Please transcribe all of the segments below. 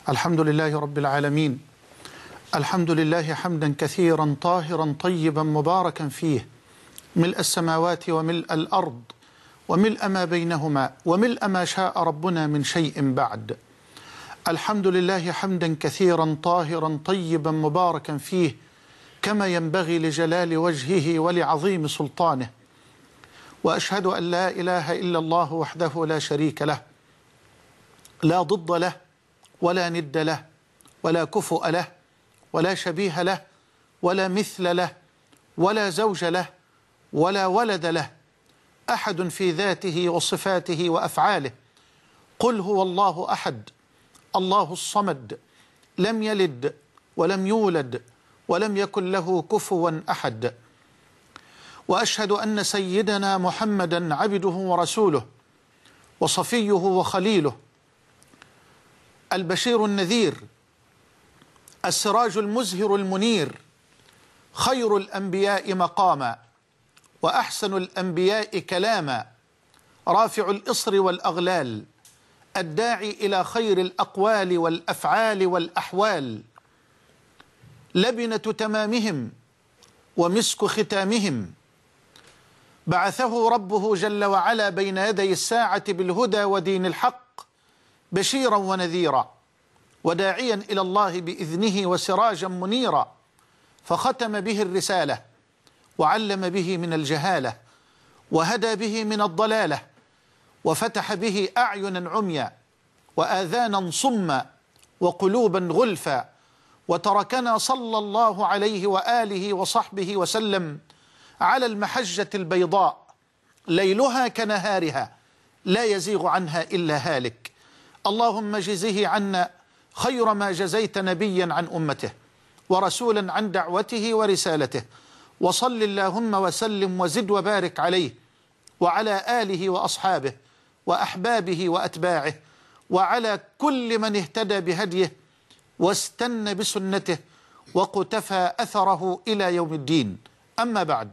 الحمد لله رب العالمين. الحمد لله حمدا كثيرا طاهرا طيبا مباركا فيه، ملء السماوات وملء الأرض وملء ما بينهما وملء ما شاء ربنا من شيء بعد. الحمد لله حمدا كثيرا طاهرا طيبا مباركا فيه كما ينبغي لجلال وجهه ولعظيم سلطانه. وأشهد أن لا إله إلا الله وحده لا شريك له، لا ضد له ولا ند له ولا كفؤ له ولا شبيه له ولا مثل له ولا زوج له ولا ولد له، أحد في ذاته وصفاته وأفعاله. قل هو الله أحد الله الصمد، لم يلد ولم يولد ولم يكن له كفوا أحد. وأشهد أن سيدنا محمدا عبده ورسوله وصفيه وخليله، البشير النذير، السراج المزهر المنير، خير الأنبياء مقاما وأحسن الأنبياء كلاما، رافع الإصر والأغلال، الداعي إلى خير الأقوال والأفعال والأحوال، لبنة تمامهم ومسك ختامهم. بعثه ربه جل وعلا بين يدي الساعة بالهدى ودين الحق، بشيرا ونذيرا وداعيا إلى الله بإذنه وسراجا منيرا، فختم به الرسالة وعلم به من الجهالة وهدى به من الضلالة، وفتح به أعينا عميا وآذانا صما وقلوبا غلفا، وتركنا صلى الله عليه وآله وصحبه وسلم على المحجة البيضاء ليلها كنهارها لا يزيغ عنها إلا هالك. اللهم جزه عنا خير ما جزيت نبيا عن أمته ورسولا عن دعوته ورسالته، وصل اللهم وسلم وزد وبارك عليه وعلى آله وأصحابه وأحبابه وأتباعه وعلى كل من اهتدى بهديه واستنى بسنته وقتفى أثره إلى يوم الدين. أما بعد،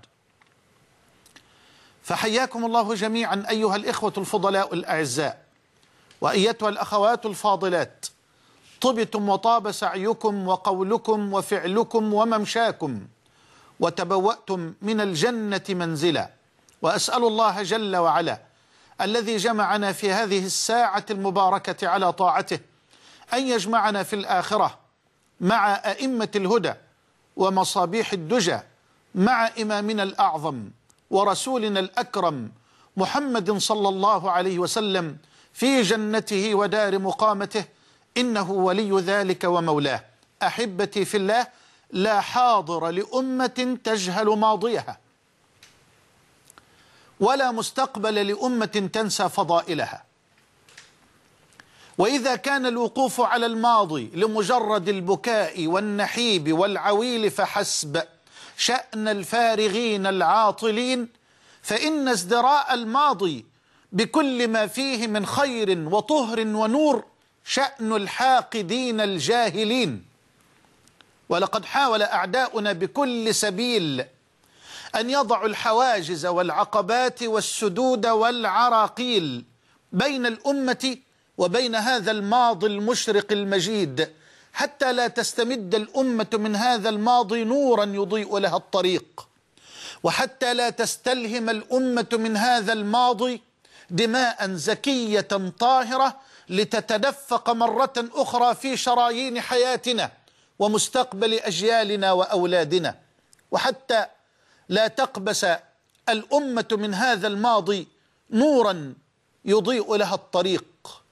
فحياكم الله جميعا أيها الإخوة الفضلاء الأعزاء، وأيتها الأخوات الفاضلات، طبتم وطاب سعيكم وقولكم وفعلكم وممشاكم، وتبوأتم من الجنة منزلا. وأسأل الله جل وعلا الذي جمعنا في هذه الساعة المباركة على طاعته أن يجمعنا في الآخرة مع أئمة الهدى ومصابيح الدجى، مع إمامنا الأعظم ورسولنا الأكرم محمد صلى الله عليه وسلم في جنته ودار مقامته، إنه ولي ذلك ومولاه. أحبتي في الله، لا حاضر لأمة تجهل ماضيها ولا مستقبل لأمة تنسى فضائلها. وإذا كان الوقوف على الماضي لمجرد البكاء والنحيب والعويل فحسب شأن الفارغين العاطلين، فإن ازدراء الماضي بكل ما فيه من خير وطهر ونور شأن الحاقدين الجاهلين. ولقد حاول أعداؤنا بكل سبيل أن يضعوا الحواجز والعقبات والسدود والعراقيل بين الأمة وبين هذا الماضي المشرق المجيد، حتى لا تستمد الأمة من هذا الماضي نورا يضيء لها الطريق، وحتى لا تستلهم الأمة من هذا الماضي دماء زكية طاهرة لتتدفق مرة أخرى في شرايين حياتنا ومستقبل أجيالنا وأولادنا، وحتى لا تقبس الأمة من هذا الماضي نورا يضيء لها الطريق.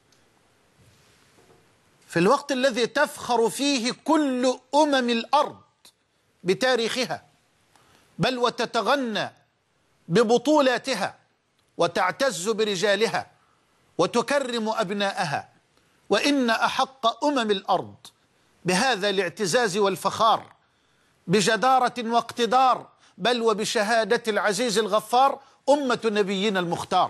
في الوقت الذي تفخر فيه كل أمم الأرض بتاريخها، بل وتتغنى ببطولاتها وتعتز برجالها وتكرم أبناءها، وإن أحق أمم الأرض بهذا الاعتزاز والفخار بجدارة واقتدار، بل وبشهادة العزيز الغفار، أمة نبينا المختار.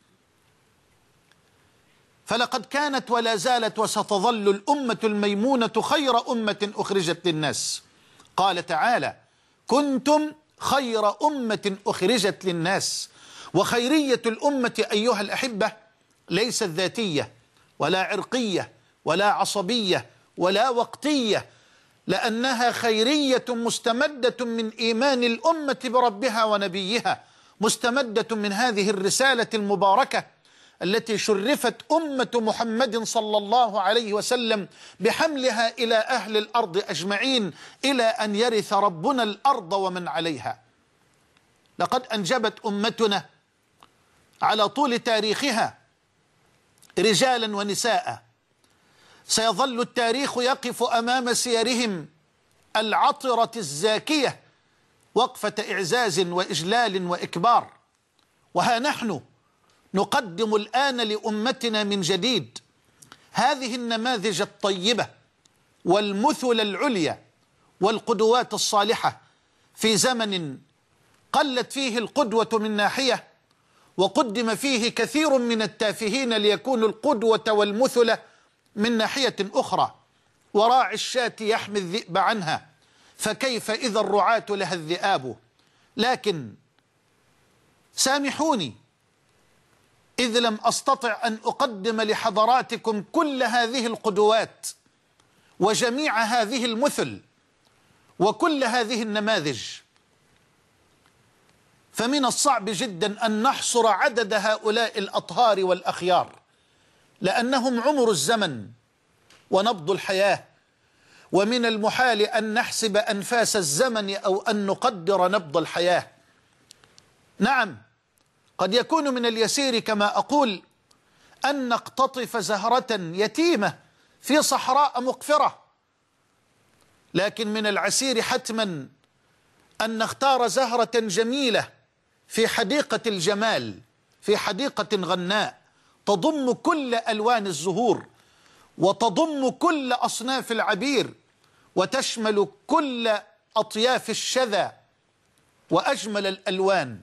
فلقد كانت ولا زالت وستظل الأمة الميمونة خير أمة أخرجت للناس. قال تعالى: كنتم خير أمة أخرجت للناس. وخيرية الأمة أيها الأحبة ليست ذاتية ولا عرقية ولا عصبية ولا وقتية، لأنها خيرية مستمدة من إيمان الأمة بربها ونبيها، مستمدة من هذه الرسالة المباركة التي شرفت أمة محمد صلى الله عليه وسلم بحملها إلى أهل الأرض أجمعين، إلى أن يرث ربنا الأرض ومن عليها. لقد أنجبت أمتنا على طول تاريخها رجالا ونساء، سيظل التاريخ يقف أمام سيرهم العطرة الزاكية وقفة إعزاز وإجلال وإكبار. وها نحن نقدم الآن لأمتنا من جديد هذه النماذج الطيبة والمثل العليا والقدوات الصالحة في زمن قلت فيه القدوة من ناحية، وقدم فيه كثير من التافهين ليكونوا القدوة والمثل من ناحية أخرى. وراعي الشاة يحمي الذئب عنها، فكيف إذا الرعاة لها الذئاب. لكن سامحوني إذ لم أستطع أن أقدم لحضراتكم كل هذه القدوات وجميع هذه المثل وكل هذه النماذج، فمن الصعب جدا أن نحصر عدد هؤلاء الأطهار والأخيار، لأنهم عمر الزمن ونبض الحياة، ومن المحال أن نحسب أنفاس الزمن أو أن نقدر نبض الحياة. نعم، قد يكون من اليسير كما أقول أن نقتطف زهرة يتيمة في صحراء مقفرة، لكن من العسير حتما أن نختار زهرة جميلة في حديقة الجمال، في حديقة غناء تضم كل ألوان الزهور وتضم كل أصناف العبير وتشمل كل أطياف الشذا وأجمل الألوان.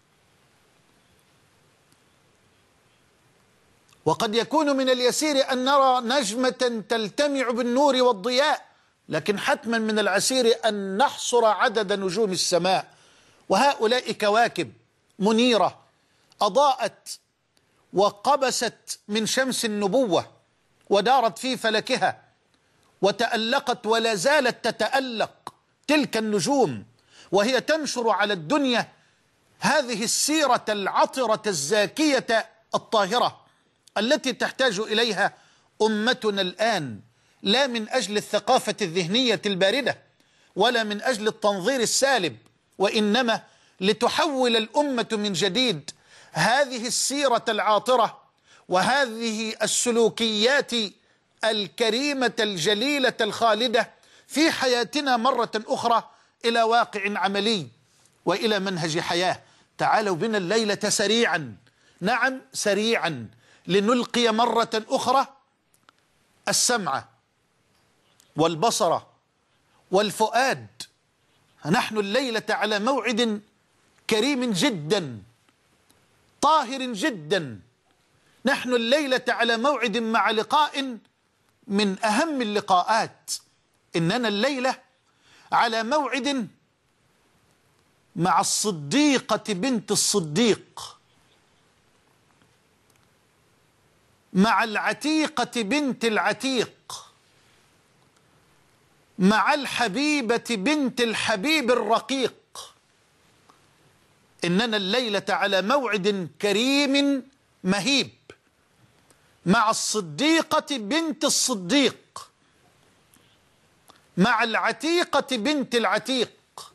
وقد يكون من اليسير أن نرى نجمة تلتمع بالنور والضياء، لكن حتما من العسير أن نحصر عدد نجوم السماء، وهؤلاء كواكب منيرة أضاءت وقبست من شمس النبوة ودارت في فلكها وتألقت ولا زالت تتألق تلك النجوم، وهي تنشر على الدنيا هذه السيرة العطرة الزاكية الطاهرة التي تحتاج إليها أمتنا الآن، لا من أجل الثقافة الذهنية الباردة ولا من أجل التنظير السالب، وإنما لتحول الأمة من جديد هذه السيرة العاطرة وهذه السلوكيات الكريمة الجليلة الخالدة في حياتنا مرة أخرى إلى واقع عملي وإلى منهج حياة. تعالوا بنا الليلة سريعا، نعم سريعا، لنلقي مرة أخرى السمع والبصر والفؤاد. نحن الليلة على موعد كريم جدا طاهر جدا، نحن الليلة على موعد مع لقاء من أهم اللقاءات. إننا الليلة على موعد مع الصديقة بنت الصديق، مع العتيقة بنت العتيق، مع الحبيبة بنت الحبيب الرقيق. إننا الليلة على موعد كريم مهيب مع الصديقة بنت الصديق، مع العتيقة بنت العتيق،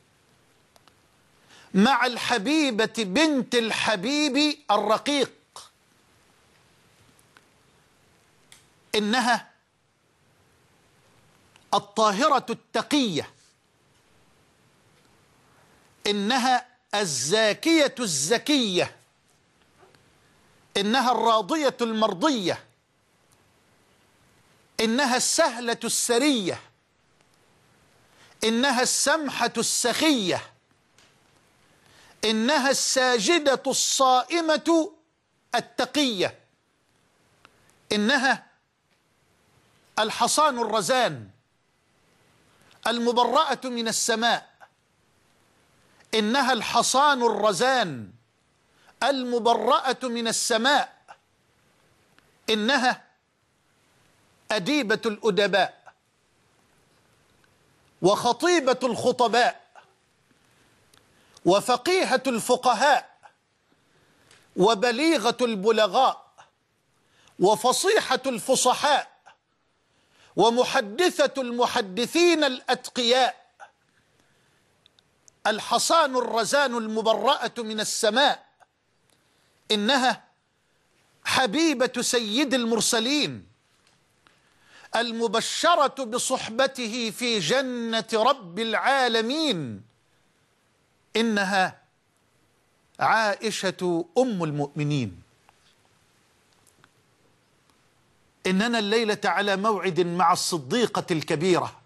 مع الحبيبة بنت الحبيب الرقيق. إنها الطاهرة التقية، إنها الزاكية الزكية، إنها الراضية المرضية، إنها السهلة السرية، إنها السمحة السخية، إنها الساجدة الصائمة التقية، إنها الحصان الرزان المبرأة من السماء، إنها الحصان الرزان المبرأة من السماء، إنها أديبة الأدباء، وخطيبة الخطباء وفقيهة الفقهاء وبليغة البلغاء وفصيحة الفصحاء ومحدثة المحدثين الأتقياء، الحصان الرزان المبرأة من السماء، إنها حبيبة سيد المرسلين المبشرة بصحبته في جنة رب العالمين، إنها عائشة أم المؤمنين. إننا الليلة على موعد مع الصديقة الكبيرة،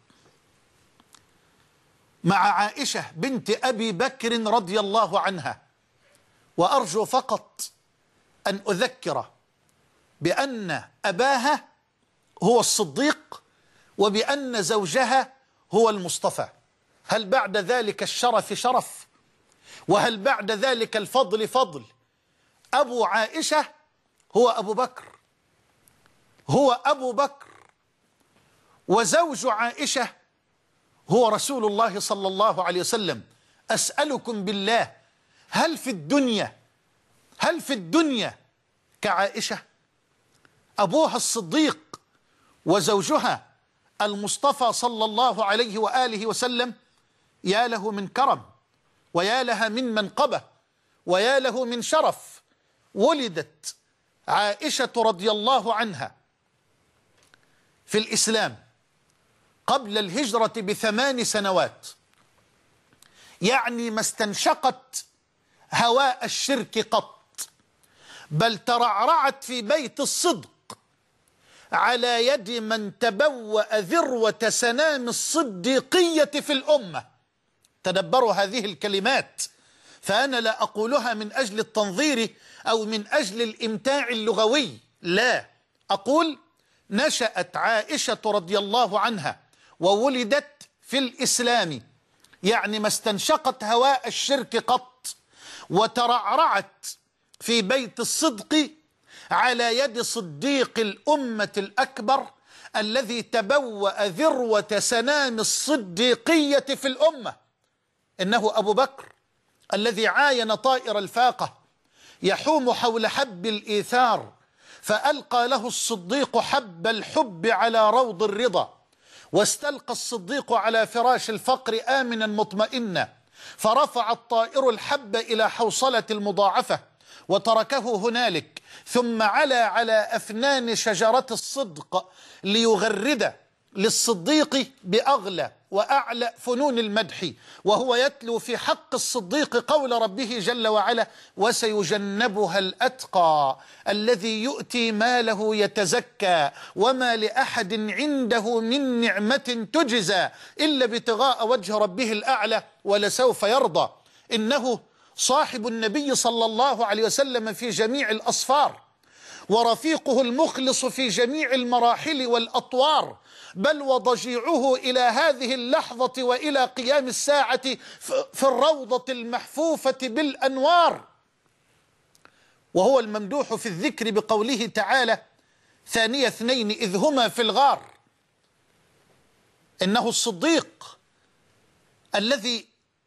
مع عائشة بنت أبي بكر رضي الله عنها. وأرجو فقط أن أذكر بأن أباها هو الصديق وبأن زوجها هو المصطفى. هل بعد ذلك الشرف شرف؟ وهل بعد ذلك الفضل فضل؟ أبو عائشة هو أبو بكر، هو أبو بكر، وزوج عائشة هو رسول الله صلى الله عليه وسلم. أسألكم بالله، هل في الدنيا كعائشة؟ أبوها الصديق وزوجها المصطفى صلى الله عليه وآله وسلم، يا له من كرم ويا لها من منقبة ويا له من شرف. ولدت عائشة رضي الله عنها في الإسلام قبل الهجرة ب8 سنوات، يعني ما استنشقت هواء الشرك قط، بل ترعرعت في بيت الصدق على يد من تبوأ ذروة سنام الصديقية في الأمة. تدبروا هذه الكلمات، فأنا لا أقولها من أجل التنظير أو من أجل الإمتاع اللغوي، لا، أقول نشأت عائشة رضي الله عنها وولدت في الإسلام، يعني ما استنشقت هواء الشرك قط، وترعرعت في بيت الصدق على يد صديق الأمة الأكبر الذي تبوأ ذروة سنام الصديقية في الأمة، إنه أبو بكر الذي عاين طائر الفاقة يحوم حول حب الإيثار، فألقى له الصديق حب الحب على روض الرضا، واستلقى الصديق على فراش الفقر آمنا مطمئنا، فرفع الطائر الحب إلى حوصلة المضاعفة وتركه هنالك، ثم علا على أفنان شجرة الصدق ليغرد للصديق بأغلى وأعلى فنون المدح، وهو يتلو في حق الصديق قول ربه جل وعلا: وسيجنبها الأتقى الذي يؤتي ماله يتزكى وما لأحد عنده من نعمة تجزى إلا ابتغاء وجه ربه الأعلى ولسوف يرضى. إنه صاحب النبي صلى الله عليه وسلم في جميع الأصفار، ورفيقه المخلص في جميع المراحل والأطوار، بل وضجيعه إلى هذه اللحظة وإلى قيام الساعة في الروضة المحفوفة بالأنوار. وهو الممدوح في الذكر بقوله تعالى: ثاني اثنين إذ هما في الغار. إنه الصديق الذي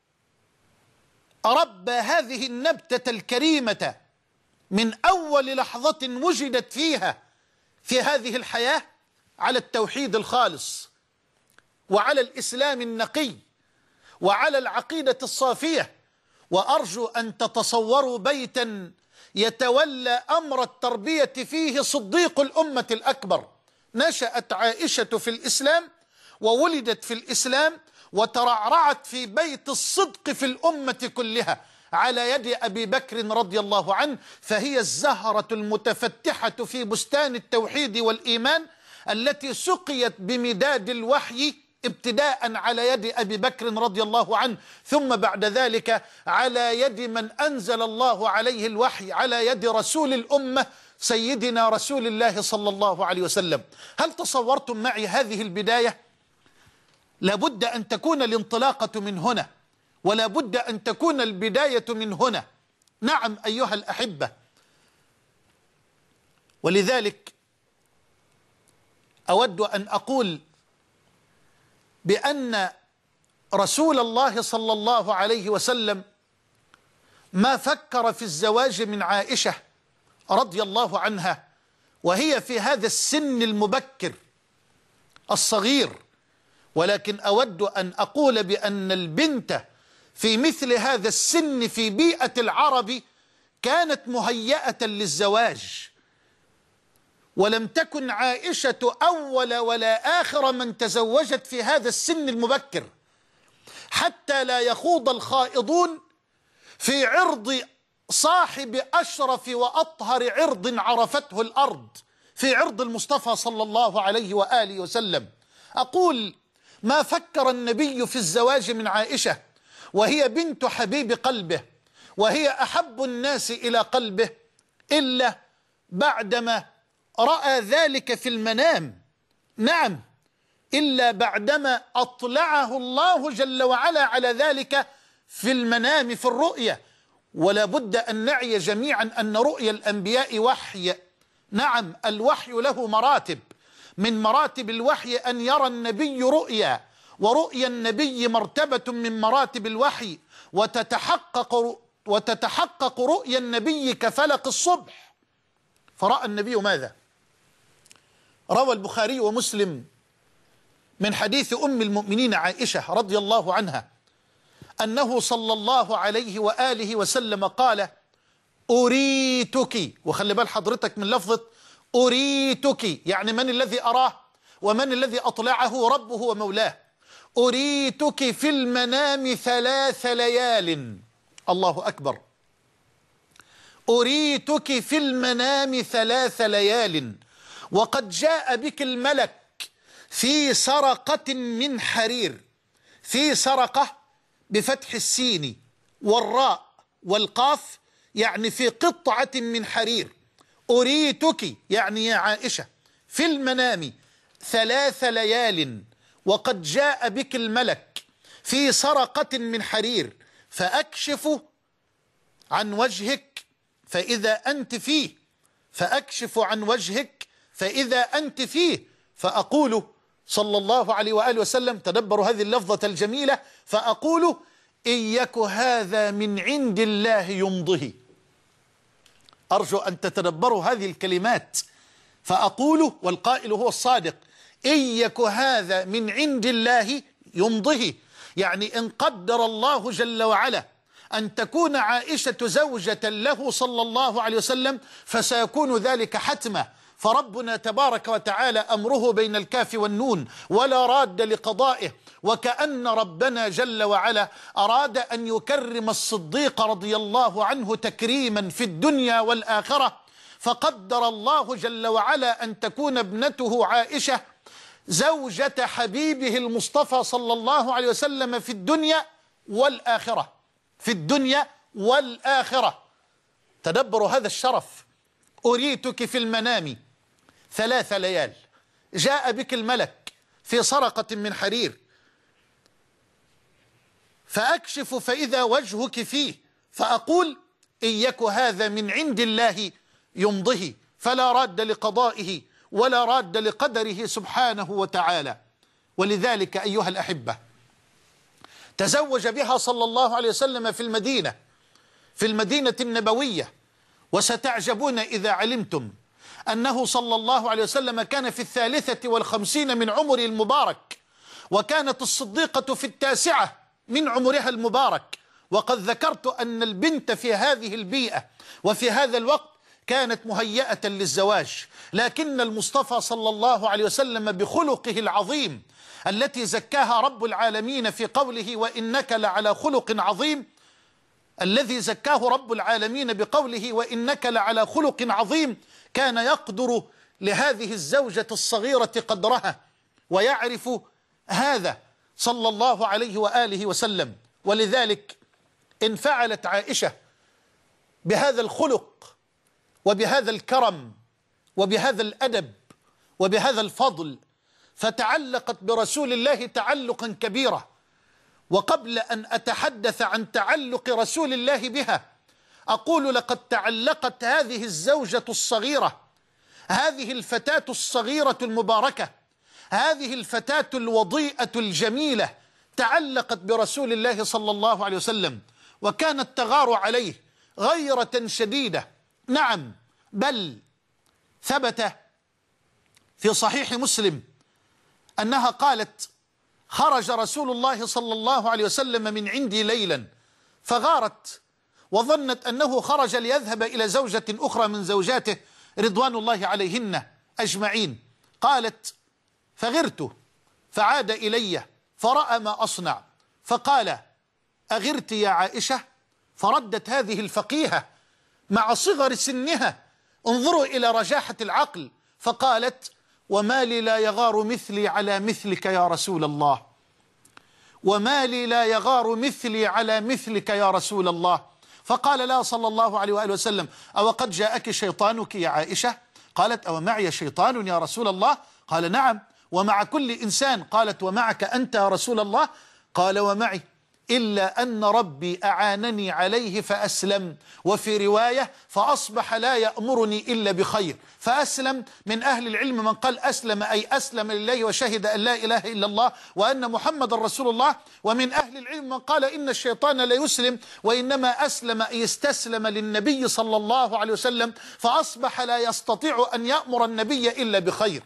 ربى هذه النبتة الكريمة من أول لحظة وجدت فيها في هذه الحياة على التوحيد الخالص، وعلى الإسلام النقي، وعلى العقيدة الصافية. وأرجو أن تتصوروا بيتا يتولى أمر التربية فيه صديق الأمة الأكبر. نشأت عائشة في الإسلام وولدت في الإسلام وترعرعت في بيت الصدق في الأمة كلها على يد أبي بكر رضي الله عنه، فهي الزهرة المتفتحة في بستان التوحيد والإيمان التي سقيت بمداد الوحي ابتداء على يد أبي بكر رضي الله عنه، ثم بعد ذلك على يد من أنزل الله عليه الوحي على يد رسول الأمة سيدنا رسول الله صلى الله عليه وسلم. هل تصورتم معي هذه البداية؟ لابد أن تكون الانطلاقة من هنا، ولا بد أن تكون البداية من هنا. نعم أيها الأحبة، ولذلك أود أن أقول بأن رسول الله صلى الله عليه وسلم ما فكر في الزواج من عائشة رضي الله عنها وهي في هذا السن المبكر الصغير، ولكن أود أن أقول بأن البنت في مثل هذا السن في بيئة العرب كانت مهيئة للزواج، ولم تكن عائشة أول ولا آخر من تزوجت في هذا السن المبكر، حتى لا يخوض الخائضون في عرض صاحب أشرف وأطهر عرض عرفته الأرض، في عرض المصطفى صلى الله عليه وآله وسلم. أقول ما فكر النبي في الزواج من عائشة وهي بنت حبيب قلبه وهي أحب الناس إلى قلبه إلا بعدما رأى ذلك في المنام. نعم، إلا بعدما أطلعه الله جل وعلا على ذلك في المنام في الرؤيا. ولا بد أن نعي جميعا أن رؤيا الأنبياء وحي. نعم، الوحي له مراتب، من مراتب الوحي أن يرى النبي رؤيا، ورؤيا النبي مرتبة من مراتب الوحي، وتتحقق رؤيا النبي كفلق الصبح. فرأى النبي ماذا؟ روى البخاري ومسلم من حديث أم المؤمنين عائشة رضي الله عنها أنه صلى الله عليه وآله وسلم قال: أريتك. وخلي بال حضرتك من لفظة أريتك، يعني من الذي أراه ومن الذي أطلعه؟ ربه ومولاه. أريتك في المنام 3 ليال. الله أكبر. أريتك في المنام 3 ليال وقد جاء بك الملك في سرقة من حرير. في سرقة بفتح السين والراء والقاف، يعني في قطعة من حرير. أريتك يعني يا عائشة في المنام 3 ليال وقد جاء بك الملك في سرقة من حرير، فأكشف عن وجهك فإذا أنت فيه، فأكشف عن وجهك فإذا أنت فيه، فأقول صلى الله عليه وآله وسلم، تدبروا هذه اللفظة الجميلة، فأقول إن يك هذا من عند الله يمضه. أرجو أن تتدبروا هذه الكلمات. فأقول، والقائل هو الصادق، إن يك هذا من عند الله يمضه، يعني إن قدر الله جل وعلا أن تكون عائشة زوجة له صلى الله عليه وسلم فسيكون ذلك حتما. فربنا تبارك وتعالى أمره بين الكاف والنون ولا راد لقضائه، وكأن ربنا جل وعلا أراد أن يكرم الصديق رضي الله عنه تكريما في الدنيا والآخرة، فقدر الله جل وعلا أن تكون ابنته عائشة زوجة حبيبه المصطفى صلى الله عليه وسلم في الدنيا والآخرة، في الدنيا والآخرة. تدبروا هذا الشرف. أريتك في المنام 3 ليال، جاء بك الملك في سرقة من حرير، فأكشف فإذا وجهك فيه، فأقول إن يك هذا من عند الله يمضه، فلا راد لقضائه ولا راد لقدره سبحانه وتعالى. ولذلك أيها الأحبة تزوج بها صلى الله عليه وسلم في المدينة النبوية. وستعجبون إذا علمتم أنه صلى الله عليه وسلم كان في 53 من عمره المبارك، وكانت الصديقة في 9 من عمرها المبارك. وقد ذكرت أن البنت في هذه البيئة وفي هذا الوقت كانت مهيئة للزواج، لكن المصطفى صلى الله عليه وسلم بخلقه العظيم التي زكاها رب العالمين في قوله وإنك لعلى خلق عظيم، الذي زكاه رب العالمين بقوله وإنك لعلى خلق عظيم، كان يقدر لهذه الزوجة الصغيرة قدرها ويعرف هذا صلى الله عليه وآله وسلم. ولذلك انفعلت عائشة بهذا الخلق وبهذا الكرم وبهذا الأدب وبهذا الفضل، فتعلقت برسول الله تعلقا كبيرا. وقبل أن أتحدث عن تعلق رسول الله بها أقول لقد تعلقت هذه الزوجة الصغيرة، هذه الفتاة الصغيرة المباركة، هذه الفتاة الوضيئة الجميلة تعلقت برسول الله صلى الله عليه وسلم وكانت تغار عليه غيرة شديدة. نعم، بل ثبت في صحيح مسلم أنها قالت: خرج رسول الله صلى الله عليه وسلم من عندي ليلا، فغارت وظنت أنه خرج ليذهب إلى زوجة أخرى من زوجاته رضوان الله عليهن أجمعين. قالت: فغرت فعاد إلي فرأى ما أصنع فقال: أغرت يا عائشة؟ فردت هذه الفقيهة مع صغر سنها، انظروا إلى رجاحة العقل، فقالت: وما لي لا يغار مثلي على مثلك يا رسول الله، وما لي لا يغار مثلي على مثلك يا رسول الله. فقال لها صلى الله عليه وآله وسلم: أو قد جاءك شيطانك يا عائشة؟ قالت: أو معي شيطان يا رسول الله؟ قال: نعم، ومع كل إنسان. قالت: ومعك أنت يا رسول الله؟ قال: ومعي، إلا أن ربي أعانني عليه فأسلم، وفي رواية فأصبح لا يأمرني إلا بخير. فأسلم، من أهل العلم من قال أسلم أي أسلم لله وشهد أن لا إله إلا الله وأن محمد رسول الله، ومن أهل العلم من قال إن الشيطان لا يسلم وإنما أسلم أي استسلم للنبي صلى الله عليه وسلم، فأصبح لا يستطيع أن يأمر النبي إلا بخير.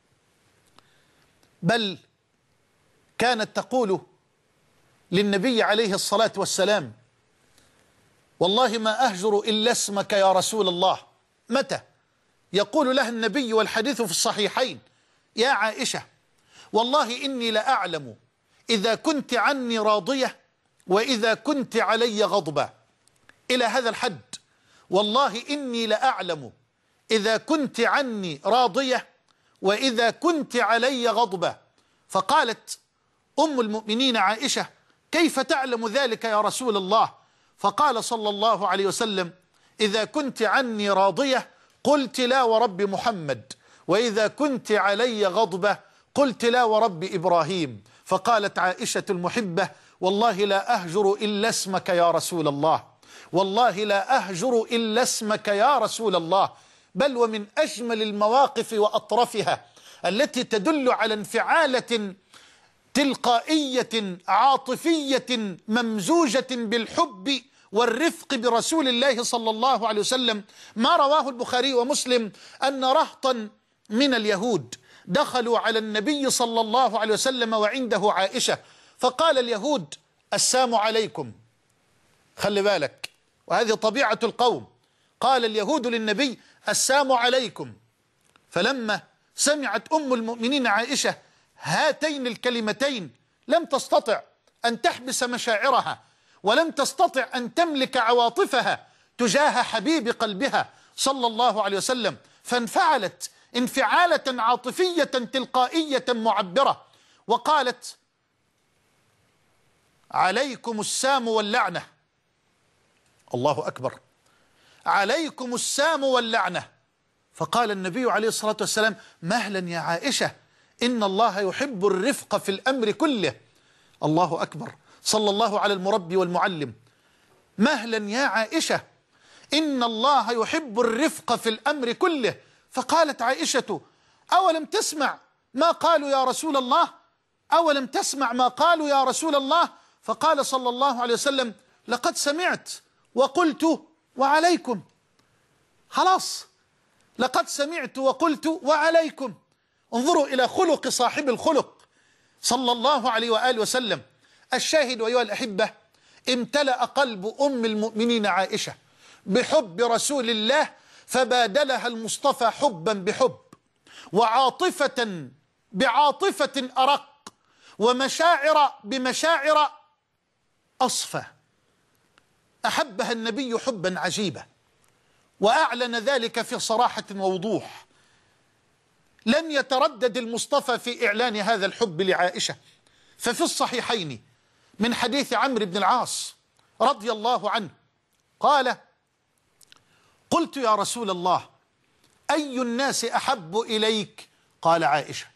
بل كانت تقول للنبي عليه الصلاة والسلام: والله ما أهجر إلا اسمك يا رسول الله. متى؟ يقول لها النبي والحديث في الصحيحين: يا عائشة، والله إني لأعلم إذا كنت عني راضية وإذا كنت علي غضبة. إلى هذا الحد: والله إني لأعلم إذا كنت عني راضية وإذا كنت علي غضبة. فقالت أم المؤمنين عائشة: كيف تعلم ذلك يا رسول الله؟ فقال صلى الله عليه وسلم: إذا كنت عني راضية قلت لا ورب محمد، وإذا كنت علي غضبة قلت لا ورب إبراهيم. فقالت عائشة المحبة: والله لا أهجر إلا اسمك يا رسول الله، والله لا أهجر إلا اسمك يا رسول الله. بل ومن أجمل المواقف وأطرفها التي تدل على انفعالة تلقائية عاطفية ممزوجة بالحب والرفق برسول الله صلى الله عليه وسلم، ما رواه البخاري ومسلم أن رهطا من اليهود دخلوا على النبي صلى الله عليه وسلم وعنده عائشة، فقال اليهود: السلام عليكم. خلي بالك، وهذه طبيعة القوم. قال اليهود للنبي: السلام عليكم. فلما سمعت أم المؤمنين عائشة هاتين الكلمتين لم تستطع أن تحبس مشاعرها، ولم تستطع أن تملك عواطفها تجاه حبيب قلبها صلى الله عليه وسلم، فانفعلت انفعالة عاطفية تلقائية معبرة، وقالت: عليكم السام واللعنة. الله أكبر، عليكم السام واللعنة. فقال النبي عليه الصلاة والسلام: مهلا يا عائشة، إن الله يحب الرفق في الأمر كله. الله أكبر، صلى الله على المربي والمعلم. مهلا يا عائشة، إن الله يحب الرفق في الأمر كله. فقالت عائشة: أولم تسمع ما قالوا يا رسول الله؟ أولم تسمع ما قالوا يا رسول الله؟ فقال صلى الله عليه وسلم: لقد سمعت وقلت وعليكم. خلاص، لقد سمعت وقلت وعليكم. انظروا إلى خلق صاحب الخلق صلى الله عليه وآله وسلم. الشاهد أيها الأحبة: امتلأ قلب أم المؤمنين عائشة بحب رسول الله، فبادلها المصطفى حبا بحب، وعاطفة بعاطفة أرق، ومشاعر بمشاعر أصفى. أحبها النبي حبا عجيبا، وأعلن ذلك في صراحة ووضوح. لم يتردد المصطفى في إعلان هذا الحب لعائشة، ففي الصحيحين من حديث عمرو بن العاص رضي الله عنه قال: قلت يا رسول الله أي الناس أحب إليك؟ قال: عائشة.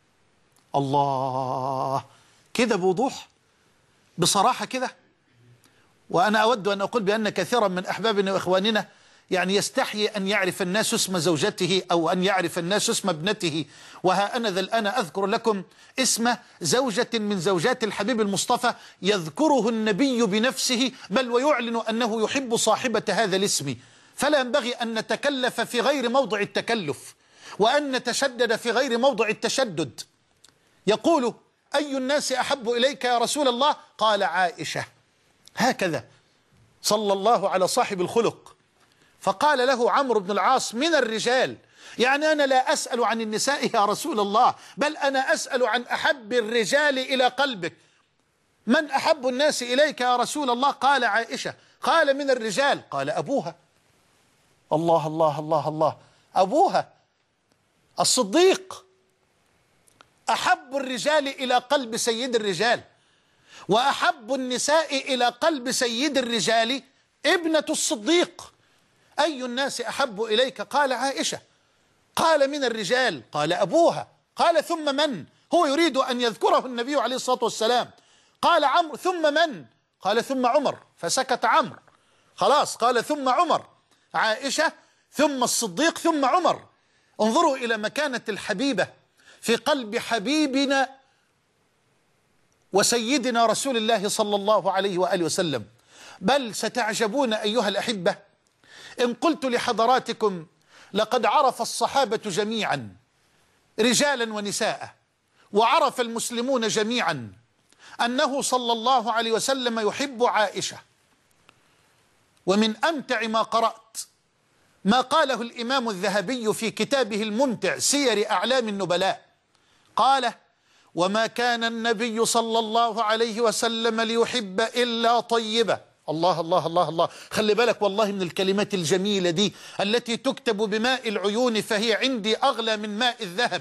الله، كده بوضوح بصراحة كده. وأنا أود أن أقول بأن كثيرا من أحبابنا وإخواننا يعني يستحي أن يعرف الناس اسم زوجته أو أن يعرف الناس اسم ابنته. وها أنا ذا الآن أذكر لكم اسم زوجة من زوجات الحبيب المصطفى يذكره النبي بنفسه، بل ويعلن أنه يحب صاحبة هذا الاسم. فلا ينبغي أن نتكلف في غير موضع التكلف، وأن نتشدد في غير موضع التشدد. يقول: أي الناس أحب إليك يا رسول الله؟ قال: عائشة. هكذا صلى الله على صاحب الخلق. فقال له عمرو بن العاص: من الرجال، يعني أنا لا أسأل عن النساء يا رسول الله، بل أنا أسأل عن أحب الرجال إلى قلبك. من أحب الناس إليك يا رسول الله؟ قال: عائشة. قال: من الرجال؟ قال: أبوها. الله الله الله الله، أبوها الصديق أحب الرجال إلى قلب سيد الرجال، وأحب النساء إلى قلب سيد الرجال ابنة الصديق. أي الناس أحب إليك؟ قال: عائشة. قال: من الرجال؟ قال: أبوها. قال: ثم من؟ هو يريد أن يذكره النبي عليه الصلاة والسلام. قال عمرو: ثم من؟ قال: ثم عمر. فسكت عمرو. خلاص، قال: ثم عمر. عائشة، ثم الصديق، ثم عمر. انظروا إلى مكانة الحبيبة في قلب حبيبنا وسيدنا رسول الله صلى الله عليه وآله وسلم. بل ستعجبون أيها الأحبة إن قلت لحضراتكم: لقد عرف الصحابة جميعا رجالا ونساء، وعرف المسلمون جميعا أنه صلى الله عليه وسلم يحب عائشة. ومن أمتع ما قرأت ما قاله الإمام الذهبي في كتابه الممتع سير أعلام النبلاء. قال: وما كان النبي صلى الله عليه وسلم ليحب إلا طيبة. الله الله الله الله، خلي بالك والله من الكلمات الجميلة دي التي تكتب بماء العيون، فهي عندي أغلى من ماء الذهب،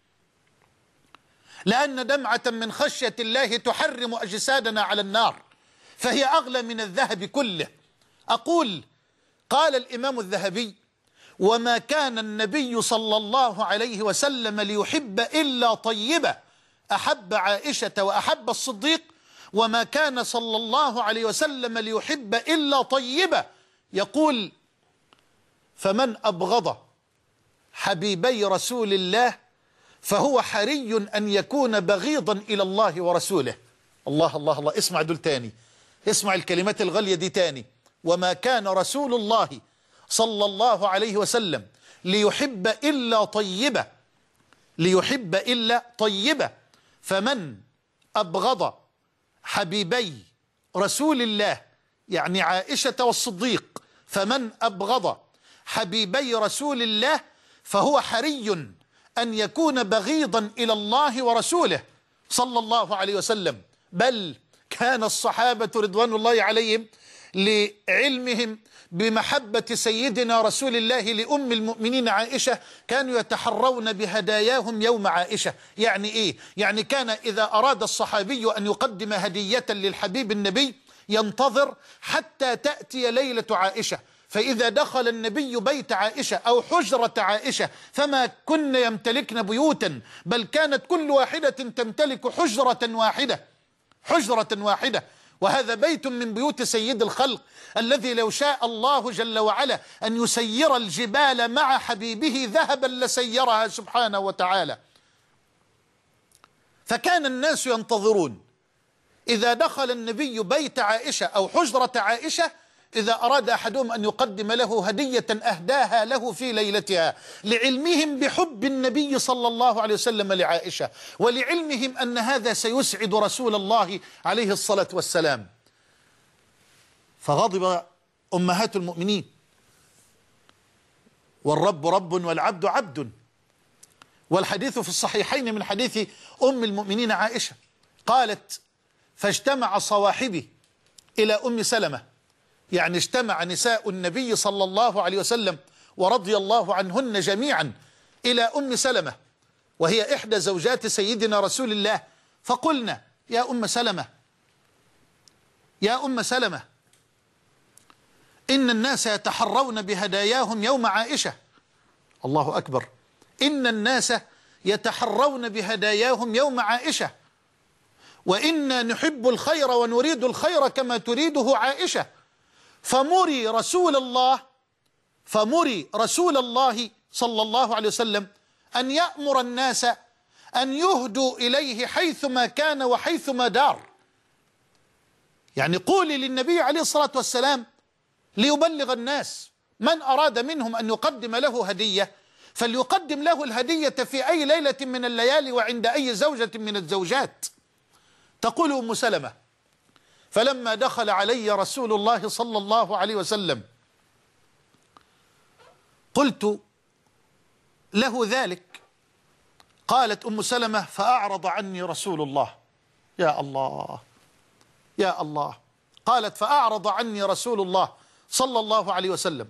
لأن دمعة من خشية الله تحرم أجسادنا على النار، فهي أغلى من الذهب كله. أقول: قال الإمام الذهبي: وما كان النبي صلى الله عليه وسلم ليحب إلا طيبة، أحب عائشة وأحب الصديق. وما كان صلى الله عليه وسلم ليحب إلا طيبة. يقول: فمن أبغض حبيبي رسول الله فهو حري أن يكون بغيضا إلى الله ورسوله. الله الله الله، اسمع دول تاني، اسمع الكلمات الغالية دي تاني. وما كان رسول الله صلى الله عليه وسلم ليحب إلا طيبة، ليحب إلا طيبة. فمن أبغض حبيبي رسول الله، يعني عائشة والصديق، فمن أبغض حبيبي رسول الله فهو حري أن يكون بغيضا إلى الله ورسوله صلى الله عليه وسلم. بل كان الصحابة رضوان الله عليهم لعلمهم بمحبة سيدنا رسول الله لأم المؤمنين عائشة كانوا يتحرون بهداياهم يوم عائشة. يعني إيه؟ يعني كان إذا أراد الصحابي أن يقدم هدية للحبيب النبي ينتظر حتى تأتي ليلة عائشة، فإذا دخل النبي بيت عائشة أو حجرة عائشة، فما كن يمتلكن بيوتا، بل كانت كل واحدة تمتلك حجرة واحدة، حجرة واحدة. وهذا بيت من بيوت سيد الخلق الذي لو شاء الله جل وعلا أن يسير الجبال مع حبيبه ذهبا لسيرها سبحانه وتعالى. فكان الناس ينتظرون إذا دخل النبي بيت عائشة أو حجرة عائشة، إذا أراد أحدهم أن يقدم له هدية أهداها له في ليلتها، لعلمهم بحب النبي صلى الله عليه وسلم لعائشة، ولعلمهم أن هذا سيسعد رسول الله عليه الصلاة والسلام. فغضب أمهات المؤمنين، والرب رب والعبد عبد، والحديث في الصحيحين من حديث أم المؤمنين عائشة قالت: فاجتمع صواحبي إلى أم سلمة، يعني اجتمع نساء النبي صلى الله عليه وسلم ورضي الله عنهن جميعا إلى أم سلمة، وهي إحدى زوجات سيدنا رسول الله، فقلنا: يا أم سلمة، يا أم سلمة، إن الناس يتحرون بهداياهم يوم عائشة. الله أكبر، إن الناس يتحرون بهداياهم يوم عائشة، وإنا نحب الخير ونريد الخير كما تريده عائشة، فمري رسول الله فمري رسول الله صلى الله عليه وسلم أن يأمر الناس أن يهدوا إليه حيثما كان وحيثما دار. يعني قولي للنبي عليه الصلاة والسلام ليبلغ الناس، من أراد منهم أن يقدم له هدية فليقدم له الهدية في أي ليلة من الليالي وعند أي زوجة من الزوجات. تقول أم سلمة: فلما دخل علي رسول الله صلى الله عليه وسلم قلت له ذلك. قالت أم سلمة: فأعرض عني رسول الله. يا الله يا الله. قالت: فأعرض عني رسول الله صلى الله عليه وسلم.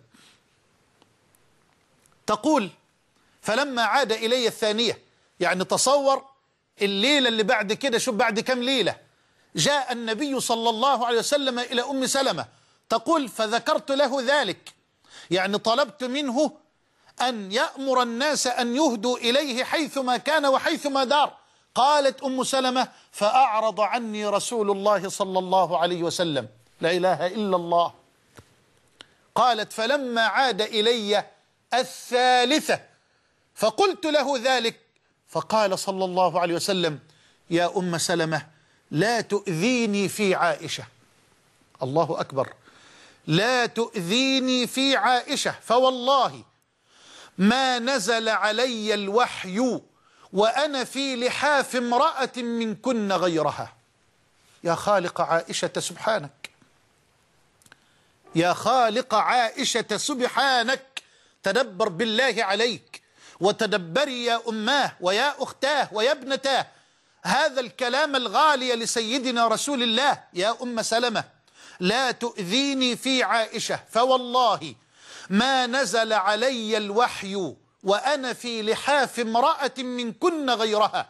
تقول: فلما عاد إلي الثانية، يعني تصور الليلة اللي بعد كده، شوف بعد كم ليلة جاء النبي صلى الله عليه وسلم إلى أم سلمة. تقول: فذكرت له ذلك، يعني طلبت منه أن يأمر الناس أن يهدوا إليه حيثما كان وحيثما دار. قالت أم سلمة: فأعرض عني رسول الله صلى الله عليه وسلم. لا إله إلا الله. قالت: فلما عاد إلي الثالثة فقلت له ذلك، فقال صلى الله عليه وسلم: يا أم سلمة لا تؤذيني في عائشة. الله أكبر. لا تؤذيني في عائشة، فوالله ما نزل علي الوحي وأنا في لحاف امرأة منكن غيرها. يا خالق عائشة سبحانك، يا خالق عائشة سبحانك، تدبر بالله عليك وتدبري يا أماه ويا أختاه ويا ابنتاه هذا الكلام الغالي لسيدنا رسول الله. يا أم سلمة لا تؤذيني في عائشة، فوالله ما نزل علي الوحي وأنا في لحاف امرأة منكن غيرها.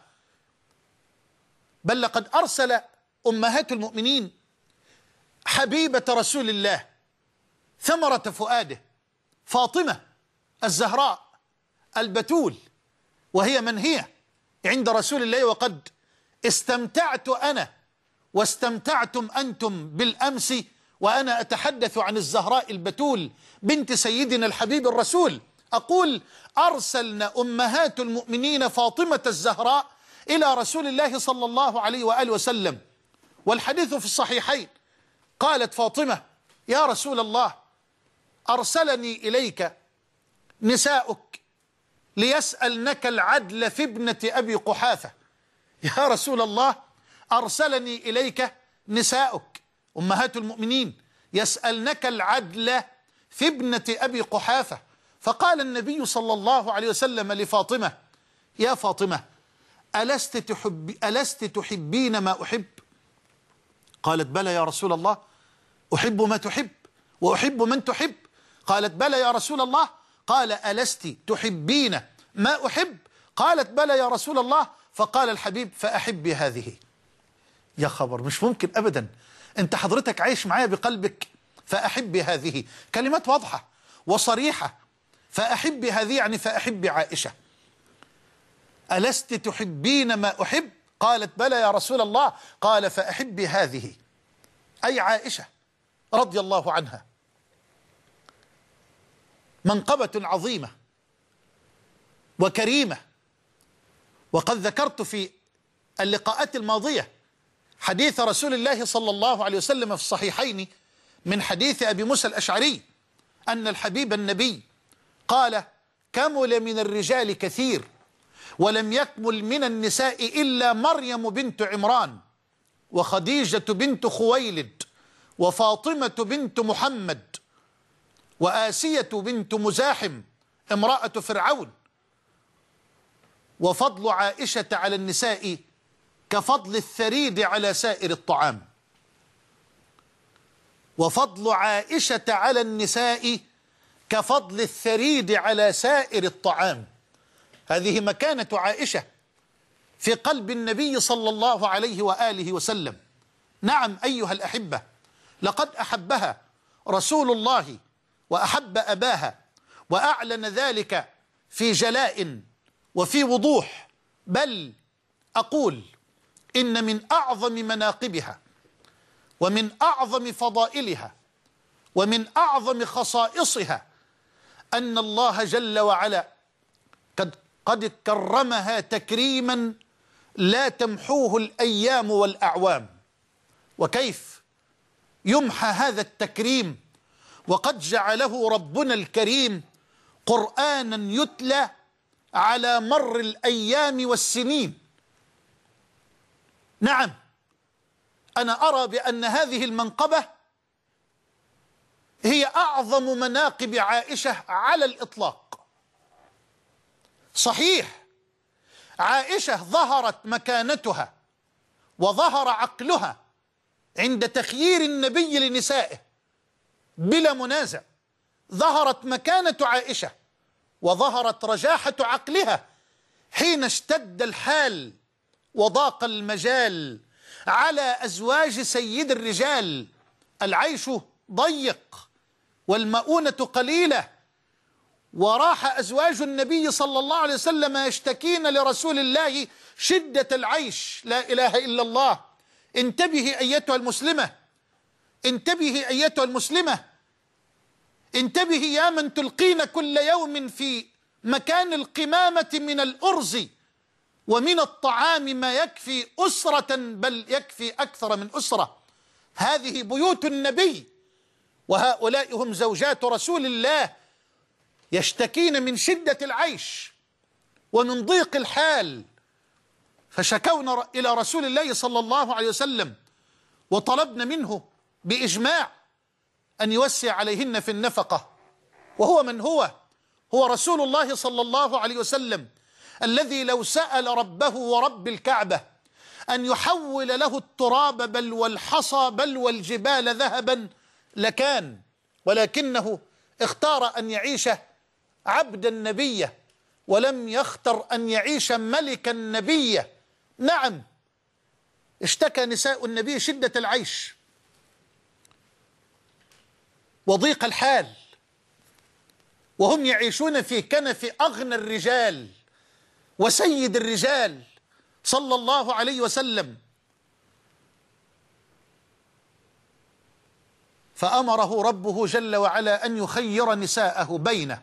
بل لقد أرسل أمهات المؤمنين حبيبة رسول الله ثمرة فؤاده فاطمة الزهراء البتول، وهي من هي عند رسول الله، وقد استمتعت أنا واستمتعتم أنتم بالأمس وأنا أتحدث عن الزهراء البتول بنت سيدنا الحبيب الرسول. أقول: أرسلنا أمهات المؤمنين فاطمة الزهراء إلى رسول الله صلى الله عليه وآله وسلم، والحديث في الصحيحين. قالت فاطمة: يا رسول الله أرسلني إليك نساؤك ليسألنك العدل في ابنة أبي قحافة. يا رسول الله أرسلني إليك نساؤك أمهات المؤمنين يسألنك العدل في ابنة أبي قحافة. فقال النبي صلى الله عليه وسلم لفاطمة: يا فاطمة ألست تحبين ما أحب؟ قالت: بلى يا رسول الله، أحب ما تحب وأحب من تحب. قالت: بلى يا رسول الله. قال: ألست تحبين ما أحب؟ قالت: بلى يا رسول الله. فقال الحبيب: فأحبي هذه. يا خبر، مش ممكن أبدا. أنت حضرتك عايش معايا بقلبك. فأحبي هذه كلمات واضحة وصريحة. فأحبي هذه يعني فأحبي عائشة. ألست تحبين ما أحب؟ قالت: بلى يا رسول الله. قال: فأحبي هذه، أي عائشة رضي الله عنها. منقبة عظيمة وكريمة. وقد ذكرت في اللقاءات الماضية حديث رسول الله صلى الله عليه وسلم في الصحيحين من حديث أبي موسى الأشعري أن الحبيب النبي قال: كمل من الرجال كثير ولم يكمل من النساء إلا مريم بنت عمران وخديجة بنت خويلد وفاطمة بنت محمد وآسية بنت مزاحم امرأة فرعون، وفضل عائشة على النساء كفضل الثريد على سائر الطعام. وفضل عائشة على النساء كفضل الثريد على سائر الطعام. هذه مكانة عائشة في قلب النبي صلى الله عليه وآله وسلم. نعم أيها الأحبة، لقد أحبها رسول الله وأحب أباها، وأعلن ذلك في جلاء وفي وضوح. بل أقول إن من أعظم مناقبها ومن أعظم فضائلها ومن أعظم خصائصها أن الله جل وعلا قد كرمها تكريما لا تمحوه الأيام والأعوام. وكيف يمحى هذا التكريم وقد جعله ربنا الكريم قرآنا يتلى على مر الأيام والسنين؟ نعم، أنا أرى بأن هذه المنقبة هي أعظم مناقب عائشة على الإطلاق. صحيح، عائشة ظهرت مكانتها وظهر عقلها عند تخيير النبي لنسائه بلا منازع. ظهرت مكانة عائشة وظهرت رجاحة عقلها حين اشتد الحال وضاق المجال على أزواج سيد الرجال. العيش ضيق والمؤونة قليلة، وراح أزواج النبي صلى الله عليه وسلم يشتكين لرسول الله شدة العيش. لا إله إلا الله. انتبهي أيتها المسلمة، انتبهي أيتها المسلمة، انتبهي يا من تلقين كل يوم في مكان القمامة من الأرز ومن الطعام ما يكفي أسرة، بل يكفي أكثر من أسرة. هذه بيوت النبي، وهؤلاء هم زوجات رسول الله، يشتكين من شدة العيش ومن ضيق الحال، فشكونا إلى رسول الله صلى الله عليه وسلم وطلبنا منه بإجماع أن يوسع عليهن في النفقة. وهو من هو رسول الله صلى الله عليه وسلم الذي لو سأل ربه ورب الكعبة أن يحول له التراب بل والحصى بل والجبال ذهبا لكان، ولكنه اختار أن يعيش عبدا نبيا ولم يختر أن يعيش ملكا نبيا. نعم، اشتكى نساء النبي شدة العيش وضيق الحال، وهم يعيشون في كنف أغنى الرجال وسيد الرجال صلى الله عليه وسلم. فأمره ربه جل وعلا أن يخير نساءه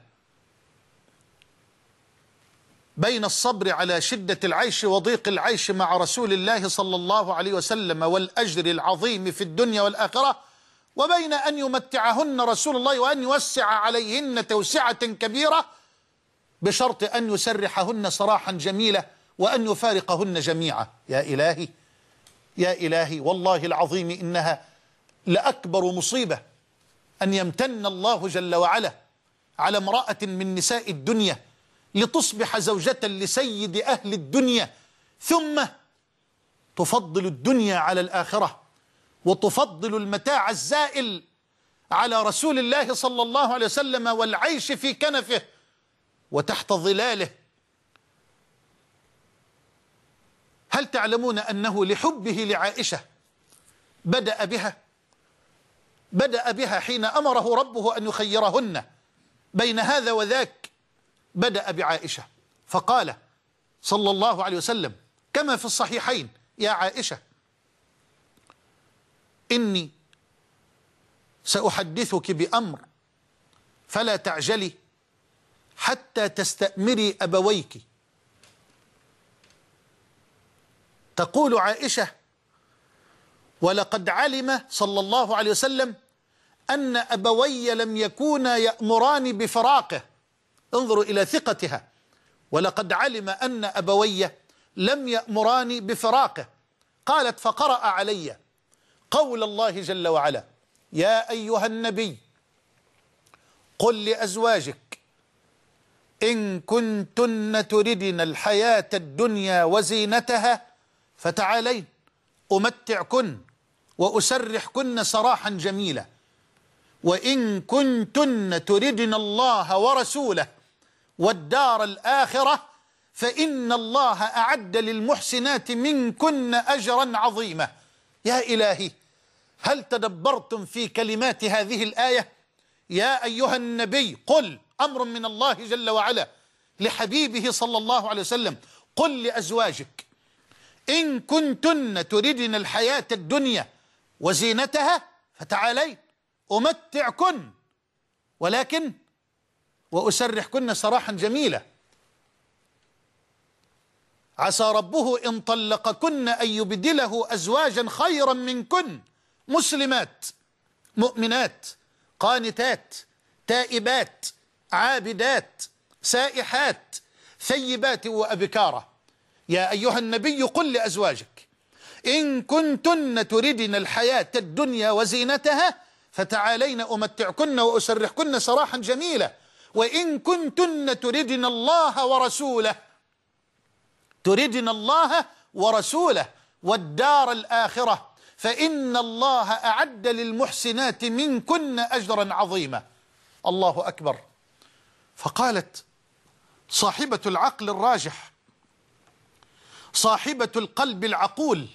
بين الصبر على شدة العيش وضيق العيش مع رسول الله صلى الله عليه وسلم والأجر العظيم في الدنيا والآخرة، وبين أن يمتعهن رسول الله وأن يوسع عليهن توسعة كبيرة، بشرط أن يسرحهن سراحا جميلا وأن يفارقهن جميعا. يا إلهي يا إلهي، والله العظيم إنها لأكبر مصيبة أن يمتن الله جل وعلا على امرأة من نساء الدنيا لتصبح زوجة لسيد أهل الدنيا، ثم تفضل الدنيا على الآخرة وتفضل المتاع الزائل على رسول الله صلى الله عليه وسلم والعيش في كنفه وتحت ظلاله. هل تعلمون أنه لحبه لعائشة بدأ بها حين أمره ربه أن يخيرهن بين هذا وذاك، بدأ بعائشة فقال صلى الله عليه وسلم كما في الصحيحين: يا عائشة، إني سأحدثك بأمر فلا تعجلي حتى تستأمري أبويك. تقول عائشة: ولقد علم صلى الله عليه وسلم أن أبوي لم يكونا يأمران بفراقه. انظروا إلى ثقتها، ولقد علم أن أبوي لم يأمران بفراقه. قالت: فقرأ علي قول الله جل وعلا: يا أيها النبي قل لأزواجك إن كنتن تردن الحياة الدنيا وزينتها فتعالين أمتعكن وأسرحكن سراحا جميلا، وإن كنتن تردن الله ورسوله والدار الآخرة فإن الله أعد للمحسنات منكن أجرا عظيما. يا إلهي، هل تدبرتم في كلمات هذه الآية؟ يا أيها النبي قل، أمر من الله جل وعلا لحبيبه صلى الله عليه وسلم: قل لأزواجك إن كنتن تردن الحياة الدنيا وزينتها فتعالين أمتعكن، ولكن وأسرحكن سراحا جميلا. عسى ربه إن طلقكن أن يبدله أزواجا خيرا منكن مسلمات مؤمنات قانتات تائبات عابدات سائحات ثيبات وأبكارا. يا أيها النبي قل لأزواجك إن كنتن تردن الحياة الدنيا وزينتها فتعالين أمتعكن وأسرحكن سراحا جميلا، وإن كنتن تردن الله ورسوله والدار الآخرة فإن الله أعد للمحسنات منكن أجرا عظيما. الله أكبر. فقالت صاحبة العقل الراجح، صاحبة القلب العقول،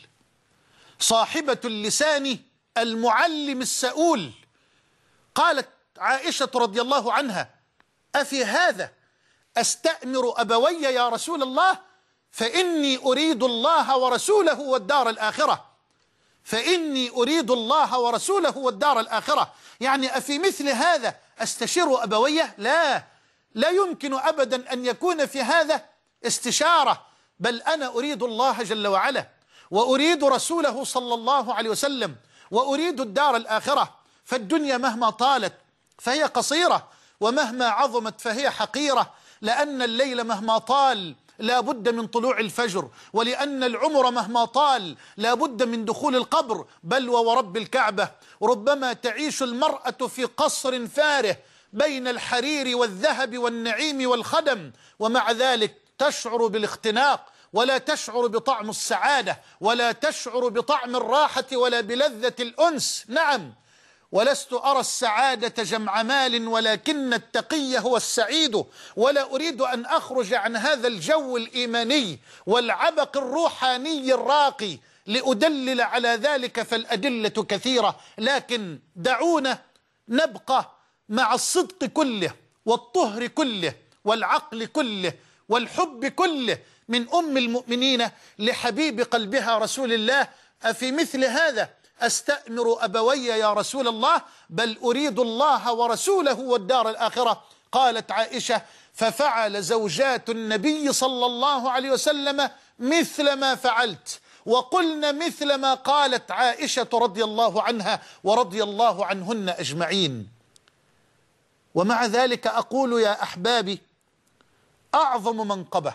صاحبة اللسان المعلم السؤول، قالت عائشة رضي الله عنها: أفي هذا أستأمر أبوي يا رسول الله؟ فإني أريد الله ورسوله والدار الآخرة، فإني أريد الله ورسوله والدار الآخرة. يعني أفي مثل هذا أستشير أبوي؟ لا يمكن أبدا أن يكون في هذا استشارة، بل أنا أريد الله جل وعلا وأريد رسوله صلى الله عليه وسلم وأريد الدار الآخرة. فالدنيا مهما طالت فهي قصيرة، ومهما عظمت فهي حقيرة، لأن الليل مهما طال لا بد من طلوع الفجر، ولأن العمر مهما طال لا بد من دخول القبر. بل ورب الكعبة ربما تعيش المرأة في قصر فاره بين الحرير والذهب والنعيم والخدم، ومع ذلك تشعر بالاختناق، ولا تشعر بطعم السعادة، ولا تشعر بطعم الراحة، ولا بلذة الأنس. نعم، ولست أرى السعادة جمع مال، ولكن التقي هو السعيد. ولا أريد أن أخرج عن هذا الجو الإيماني والعبق الروحاني الراقي لأدلل على ذلك، فالأدلة كثيرة، لكن دعونا نبقى مع الصدق كله والطهر كله والعقل كله والحب كله من أم المؤمنين لحبيب قلبها رسول الله. أفي مثل هذا أستأمر أبوي يا رسول الله؟ بل أريد الله ورسوله والدار الآخرة. قالت عائشة: ففعل زوجات النبي صلى الله عليه وسلم مثل ما فعلت، وقلنا مثل ما قالت عائشة رضي الله عنها ورضي الله عنهن أجمعين. ومع ذلك أقول يا أحبابي، أعظم منقبة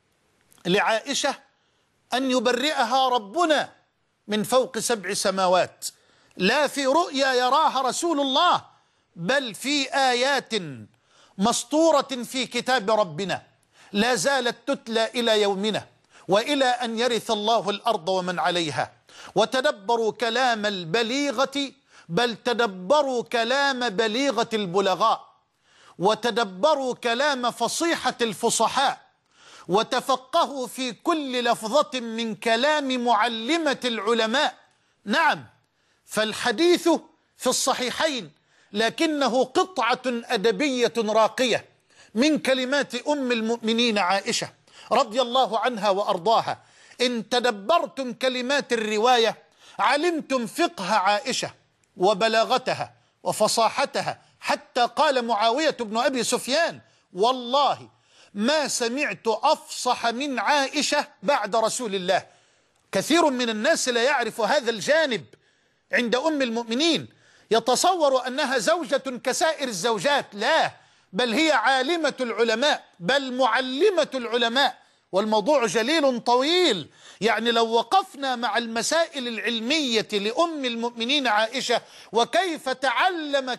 لعائشة أن يبرئها ربنا من فوق 7 سماوات، لا في رؤيا يراها رسول الله، بل في آيات مسطورة في كتاب ربنا لا زالت تتلى إلى يومنا وإلى أن يرث الله الأرض ومن عليها. وتدبروا كلام البليغة، بل تدبروا كلام بليغة البلغاء، وتدبروا كلام فصيحة الفصحاء، وتفقهوا في كل لفظة من كلام معلمة العلماء. نعم، فالحديث في الصحيحين، لكنه قطعة أدبية راقية من كلمات أم المؤمنين عائشة رضي الله عنها وأرضاها. إن تدبرتم كلمات الرواية علمتم فقه عائشة وبلاغتها وفصاحتها، حتى قال معاوية بن أبي سفيان: والله ما سمعت أفصح من عائشة بعد رسول الله. كثير من الناس لا يعرف هذا الجانب عند أم المؤمنين، يتصور أنها زوجة كسائر الزوجات، لا، بل هي عالمة العلماء، بل معلمة العلماء. والموضوع جليل طويل، يعني لو وقفنا مع المسائل العلمية لأم المؤمنين عائشة، وكيف تعلم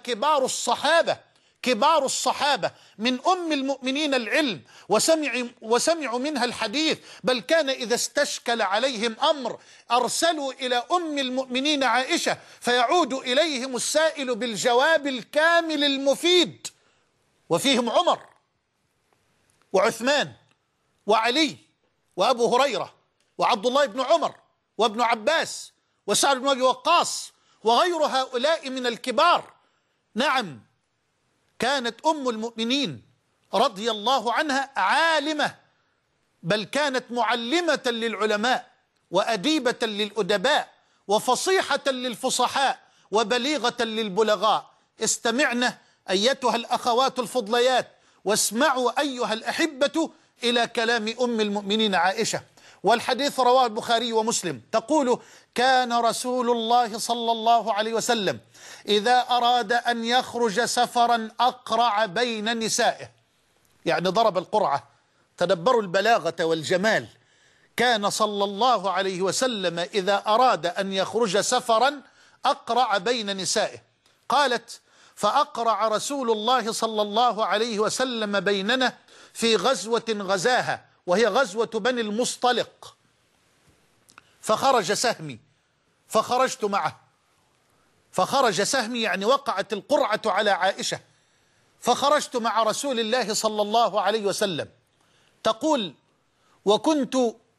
كبار الصحابة من أم المؤمنين العلم وسمعوا منها الحديث، بل كان إذا استشكل عليهم أمر أرسلوا إلى أم المؤمنين عائشة فيعود إليهم السائل بالجواب الكامل المفيد. وفيهم عمر وعثمان وعلي وأبو هريرة وعبد الله بن عمر وابن عباس وسعد بن أبي وقاص وغير هؤلاء من الكبار. نعم، كانت أم المؤمنين رضي الله عنها عالمة، بل كانت معلمة للعلماء وأديبة للأدباء وفصيحة للفصحاء وبليغة للبلغاء. استمعنا أيتها الأخوات الفضليات واسمعوا أيها الأحبة إلى كلام أم المؤمنين عائشة، والحديث رواه البخاري ومسلم، تقول: كان رسول الله صلى الله عليه وسلم إذا أراد أن يخرج سفرا أقرع بين نسائه، يعني ضرب القرعة. تدبروا البلاغة والجمال. كان صلى الله عليه وسلم إذا أراد أن يخرج سفرا أقرع بين نسائه. قالت: فأقرع رسول الله صلى الله عليه وسلم بيننا في غزوة غزاها، وهي غزوة بني المصطلق، فخرج سهمي فخرجت معه. فخرج سهمي يعني وقعت القرعة على عائشة، فخرجت مع رسول الله صلى الله عليه وسلم. تقول: وكنت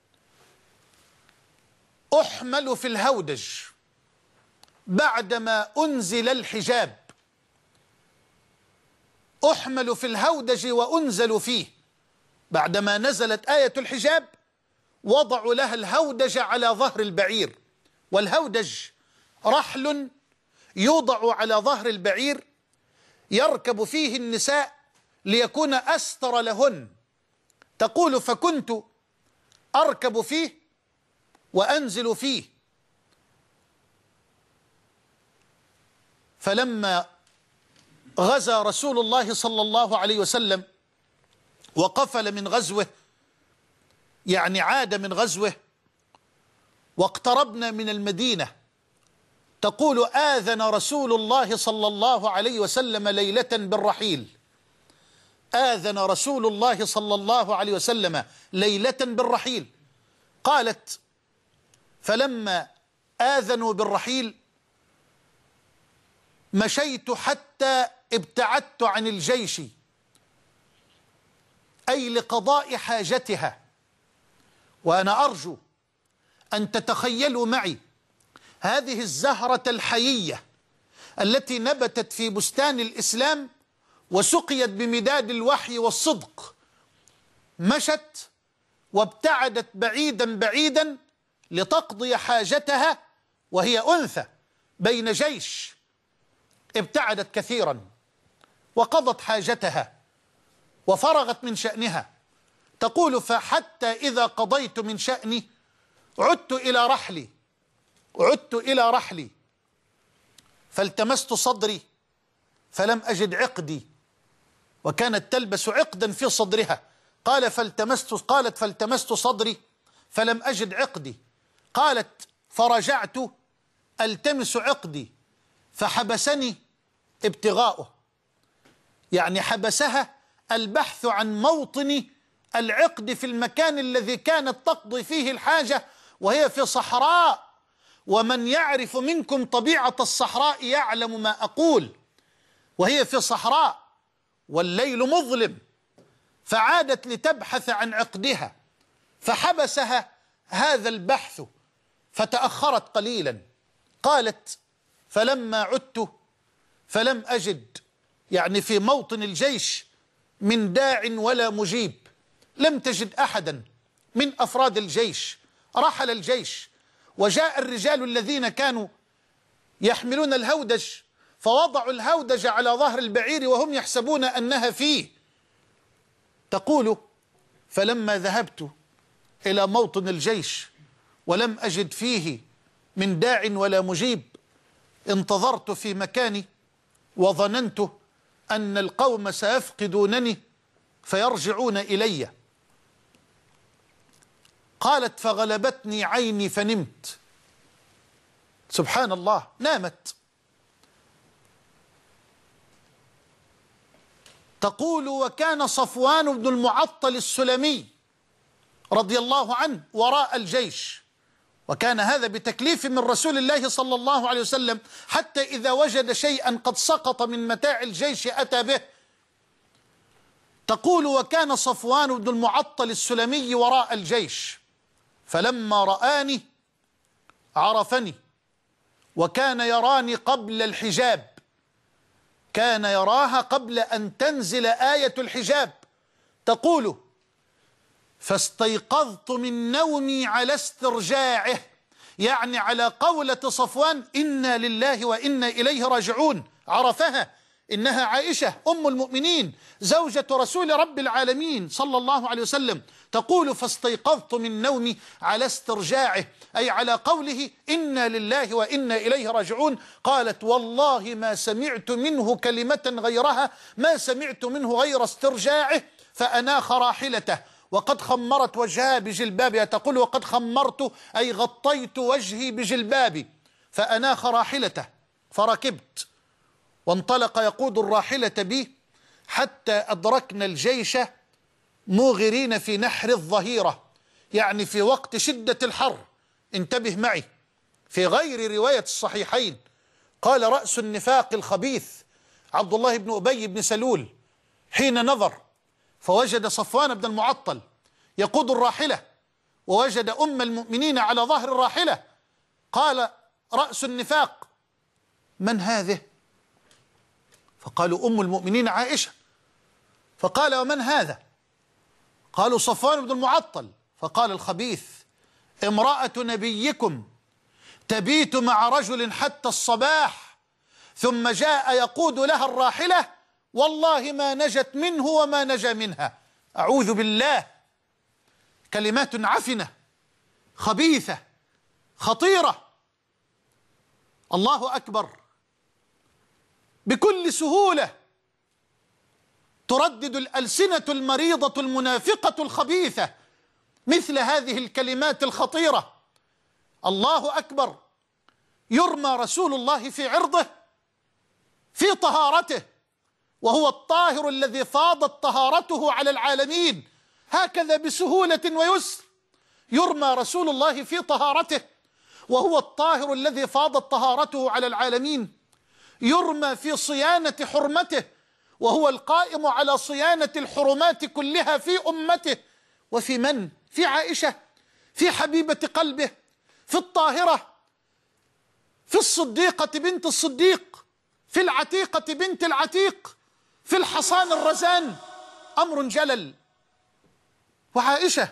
أحمل في الهودج بعدما أنزل الحجاب، أحمل في الهودج وأنزل فيه. بعدما نزلت آية الحجاب وضعوا لها الهودج على ظهر البعير، والهودج رحل يوضع على ظهر البعير يركب فيه النساء ليكون أستر لهن. تقول: فكنت أركب فيه وأنزل فيه، فلما غزا رسول الله صلى الله عليه وسلم وقفل من غزوه، يعني عاد من غزوه، واقتربنا من المدينة، تقول: آذن رسول الله صلى الله عليه وسلم ليلة بالرحيل. آذن رسول الله صلى الله عليه وسلم ليلة بالرحيل. قالت: فلما آذنوا بالرحيل مشيت حتى ابتعدت عن الجيش، أي لقضاء حاجتها. وأنا أرجو أن تتخيلوا معي هذه الزهرة الحيية التي نبتت في بستان الإسلام وسقيت بمداد الوحي والصدق، مشت وابتعدت بعيدا بعيدا لتقضي حاجتها، وهي أنثى بين جيش، ابتعدت كثيرا وقضت حاجتها وفرغت من شأنها. تقول: فحتى إذا قضيت من شأني عدت إلى رحلي فالتمست صدري فلم أجد عقدي، وكانت تلبس عقدا في صدرها. قالت: فالتمست صدري فلم أجد عقدي. قالت: فرجعت ألتمس عقدي فحبسني ابتغاؤه، يعني حبسها البحث عن موطن العقد في المكان الذي كانت تقضي فيه الحاجة، وهي في صحراء، ومن يعرف منكم طبيعة الصحراء يعلم ما أقول. وهي في صحراء والليل مظلم، فعادت لتبحث عن عقدها، فحبسها هذا البحث فتأخرت قليلا. قالت: فلما عدت فلم أجد، يعني في موطن الجيش، من داع ولا مجيب، لم تجد أحدا من أفراد الجيش. رحل الجيش وجاء الرجال الذين كانوا يحملون الهودج، فوضعوا الهودج على ظهر البعير وهم يحسبون أنها فيه. تقول: فلما ذهبت إلى موطن الجيش ولم أجد فيه من داع ولا مجيب، انتظرت في مكاني وظننت أن القوم سيفقدونني فيرجعون إلي. قالت: فغلبتني عيني فنمت. سبحان الله، نامت. تقول: وكان صفوان بن المعطل السلمي رضي الله عنه وراء الجيش، وكان هذا بتكليف من رسول الله صلى الله عليه وسلم، حتى إذا وجد شيئا قد سقط من متاع الجيش أتى به. تقول: وكان صفوان بن المعطل السلمي وراء الجيش، فلما رآني عرفني، وكان يراني قبل الحجاب، كان يراها قبل أن تنزل آية الحجاب. تقول: فاستيقظت من نومي على استرجاعه، يعني على قولة صفوان: إنا لله وإنا إليه راجعون. عرفها إنها عائشة أم المؤمنين زوجة رسول رب العالمين صلى الله عليه وسلم تقول: فاستيقظت من نومي على استرجاعه، أي على قوله إنا لله وإنا إليه راجعون. قالت: والله ما سمعت منه كلمة غيرها، ما سمعت منه غير استرجاعه، فأناخ راحلته وقد خمرت وجهها بجلبابها. تقول: وقد خمرت أي غطيت وجهي بجلبابي. فأناخ راحلته فركبت وانطلق يقود الراحلة بي حتى أدركنا الجيش موغرين في نحر الظهيرة، يعني في وقت شدة الحر. انتبه معي، في غير رواية الصحيحين قال رأس النفاق الخبيث عبد الله بن أبي بن سلول حين نظر فوجد صفوان بن المعطل يقود الراحلة ووجد أم المؤمنين على ظهر الراحلة، قال رأس النفاق: من هذه؟ فقالوا: أم المؤمنين عائشة. فقال: ومن هذا؟ قالوا: صفوان بن المعطل. فقال الخبيث: امرأة نبيكم تبيت مع رجل حتى الصباح ثم جاء يقود لها الراحلة، والله ما نجت منه وما نجا منها. أعوذ بالله. كلمات عفنة خبيثة خطيرة. الله أكبر. بكل سهولة تردد الألسنة المريضة المنافقة الخبيثة مثل هذه الكلمات الخطيرة. الله أكبر. يرمى رسول الله في عرضه، في طهارته، وهو الطاهر الذي فاضت طهارته على العالمين، هكذا بسهولة ويسر يرمى رسول الله في طهارته وهو الطاهر الذي فاضت طهارته على العالمين، يرمى في صيانة حرمته وهو القائم على صيانة الحرمات كلها في أمته. وفي من؟ في عائشة، في حبيبة قلبه، في الطاهرة، في الصديقة بنت الصديق، في العتيقة بنت العتيق، في الحصان الرزان. أمر جلل. وعائشة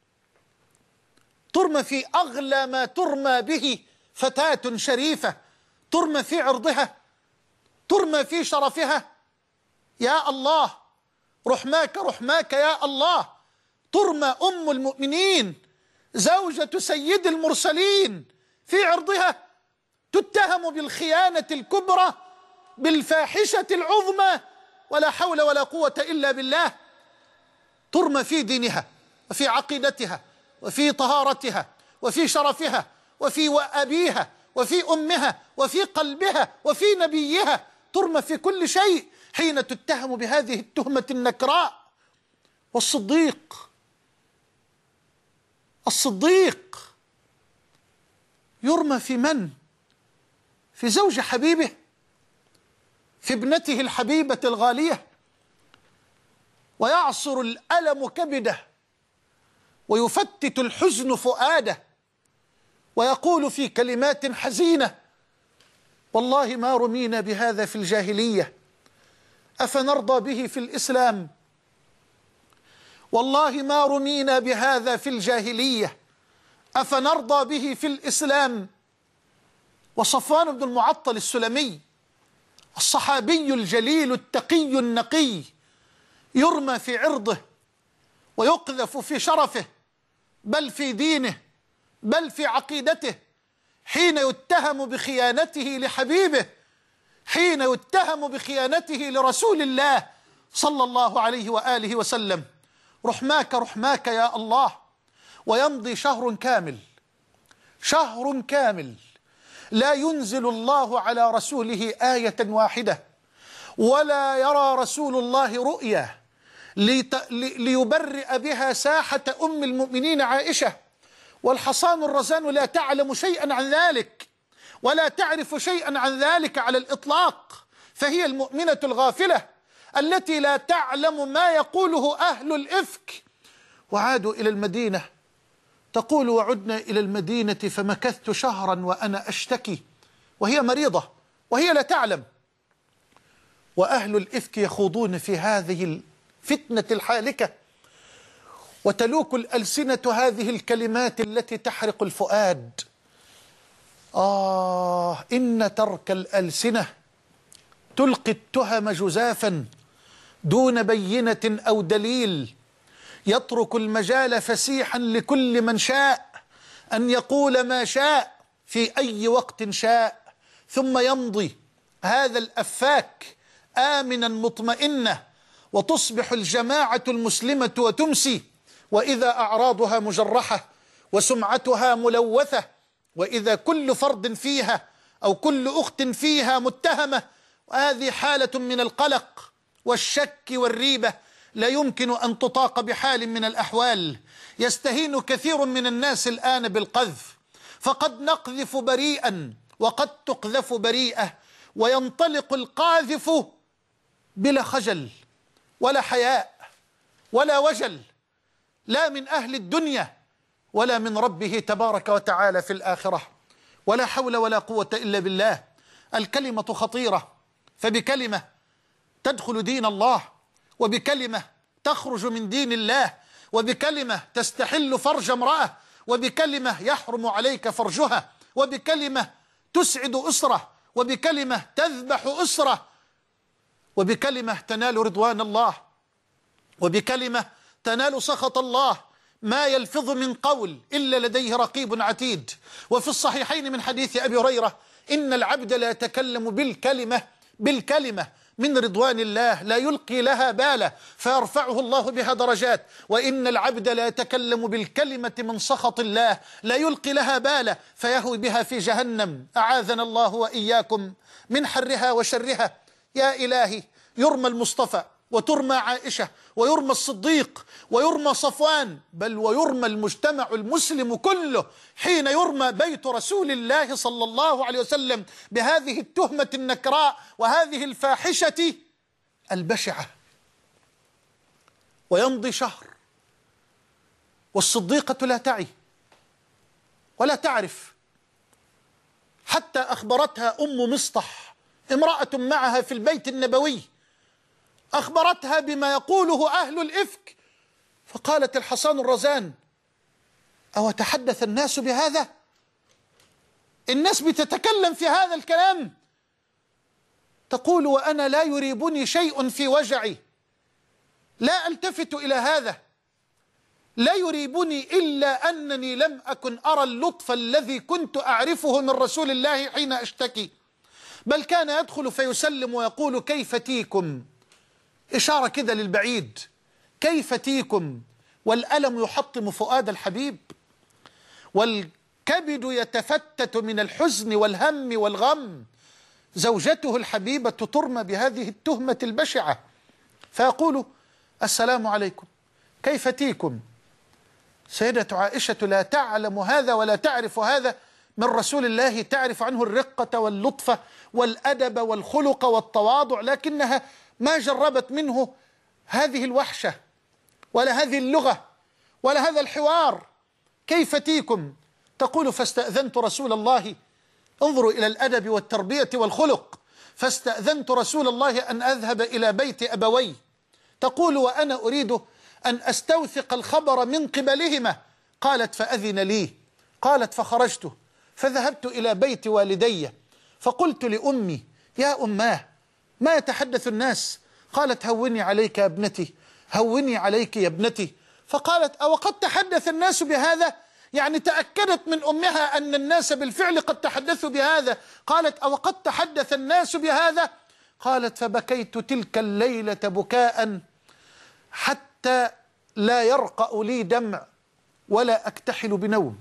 ترمى في أغلى ما ترمى به فتاة شريفة، ترمى في عرضها، ترمى في شرفها. يا الله، رحماك رحماك يا الله. ترمى أم المؤمنين زوجة سيد المرسلين في عرضها، تتهم بالخيانة الكبرى، بالفاحشة العظمى، ولا حول ولا قوة إلا بالله. ترمى في دينها وفي عقيدتها وفي طهارتها وفي شرفها وفي أبيها وفي أمها وفي قلبها وفي نبيها، ترمى في كل شيء حين تتهم بهذه التهمة النكراء. الصديق يرمى في من؟ في زوج حبيبه، في ابنته الحبيبة الغالية، ويعصر الألم كبده ويفتت الحزن فؤاده ويقول في كلمات حزينة: والله ما رمينا بهذا في الجاهلية أفنرضى به في الإسلام؟ والله ما رمينا بهذا في الجاهلية أفنرضى به في الإسلام. وصفوان بن المعطل السلمي الصحابي الجليل التقي النقي يرمى في عرضه ويقذف في شرفه، بل في دينه، بل في عقيدته، حين يتهم بخيانته لحبيبه، حين يتهم بخيانته لرسول الله صلى الله عليه وآله وسلم. رحماك رحماك يا الله. ويمضي شهر كامل، شهر كامل لا ينزل الله على رسوله آية واحدة، ولا يرى رسول الله رؤيا ليبرئ بها ساحة أم المؤمنين عائشة. والحصان الرزان لا تعلم شيئا عن ذلك ولا تعرف شيئا عن ذلك على الإطلاق، فهي المؤمنة الغافلة التي لا تعلم ما يقوله أهل الإفك. وعادوا إلى المدينة، تقول: وعدنا إلى المدينة فمكثت شهرا وأنا أشتكي، وهي مريضة وهي لا تعلم. وأهل الإفك يخوضون في هذه الفتنة الحالكة، وتلوك الألسنة هذه الكلمات التي تحرق الفؤاد. إن ترك الألسنة تلقي التهم جزافا دون بينة أو دليل، يترك المجال فسيحا لكل من شاء أن يقول ما شاء في أي وقت شاء، ثم يمضي هذا الأفاك آمنا مطمئنا، وتصبح الجماعة المسلمة وتمسي وإذا أعراضها مجرحة وسمعتها ملوثة، وإذا كل فرد فيها أو كل أخت فيها متهمة. وهذه حالة من القلق والشك والريبة لا يمكن أن تطاق بحال من الأحوال. يستهين كثير من الناس الآن بالقذف، فقد نقذف بريئا وقد تقذف بريئة، وينطلق القاذف بلا خجل ولا حياء ولا وجل، لا من أهل الدنيا ولا من ربه تبارك وتعالى في الآخرة. ولا حول ولا قوة إلا بالله. الكلمة خطيرة، فبكلمة تدخل دين الله، وبكلمة تخرج من دين الله، وبكلمة تستحل فرج امرأة، وبكلمة يحرم عليك فرجها، وبكلمة تسعد أسرة، وبكلمة تذبح أسرة، وبكلمة تنال رضوان الله، وبكلمة تنال سخط الله. ما يلفظ من قول إلا لديه رقيب عتيد. وفي الصحيحين من حديث أبي هريرة: إن العبد لا يتكلم بالكلمة من رضوان الله لا يلقي لها بالا فيرفعه الله بها درجات، وإن العبد لا يتكلم بالكلمة من سخط الله لا يلقي لها بالا فيهوي بها في جهنم. أعاذنا الله وإياكم من حرها وشرها. يا إلهي، يرمى المصطفى وترمى عائشة ويرمى الصديق ويرمى صفوان، بل ويرمى المجتمع المسلم كله حين يرمى بيت رسول الله صلى الله عليه وسلم بهذه التهمة النكراء وهذه الفاحشة البشعة. ويمضي شهر والصديقة لا تعي ولا تعرف، حتى أخبرتها أم مصطح، امرأة معها في البيت النبوي، أخبرتها بما يقوله أهل الإفك، فقالت الحصان الرزان: أو تحدث الناس بهذا؟ الناس بتتكلم في هذا الكلام. تقول: وأنا لا يريبني شيء في وجعي، لا ألتفت إلى هذا، لا يريبني إلا أنني لم أكن أرى اللطف الذي كنت أعرفه من رسول الله حين أشتكي، بل كان يدخل فيسلم ويقول: كيف تيكم؟ إشارة كده للبعيد، كيف تيكم؟ والألم يحطم فؤاد الحبيب، والكبد يتفتت من الحزن والهم والغم. زوجته الحبيبة ترمى بهذه التهمة البشعة، فيقول: السلام عليكم، كيف تيكم؟ سيدة عائشة لا تعلم هذا ولا تعرف هذا من رسول الله، تعرف عنه الرقة واللطف والأدب والخلق والتواضع، لكنها ما جربت منه هذه الوحشة ولا هذه اللغة ولا هذا الحوار. كيف تيكم؟ تقول: فاستأذنت رسول الله. انظروا إلى الأدب والتربية والخلق. فاستأذنت رسول الله أن أذهب إلى بيت أبوي. تقول: وأنا أريد أن أستوثق الخبر من قبلهما. قالت: فأذن لي. قالت: فخرجت فذهبت إلى بيت والدي، فقلت لأمي: يا أماه، ما يتحدث الناس؟ قالت: هوني عليك يا ابنتي، هوني عليك يا ابنتي. فقالت: أو قد تحدث الناس بهذا؟ يعني تأكدت من أمها أن الناس بالفعل قد تحدثوا بهذا. قالت: أو قد تحدث الناس بهذا؟ قالت: فبكيت تلك الليلة بكاء حتى لا يرقأ لي دمع ولا أكتحل بنوم،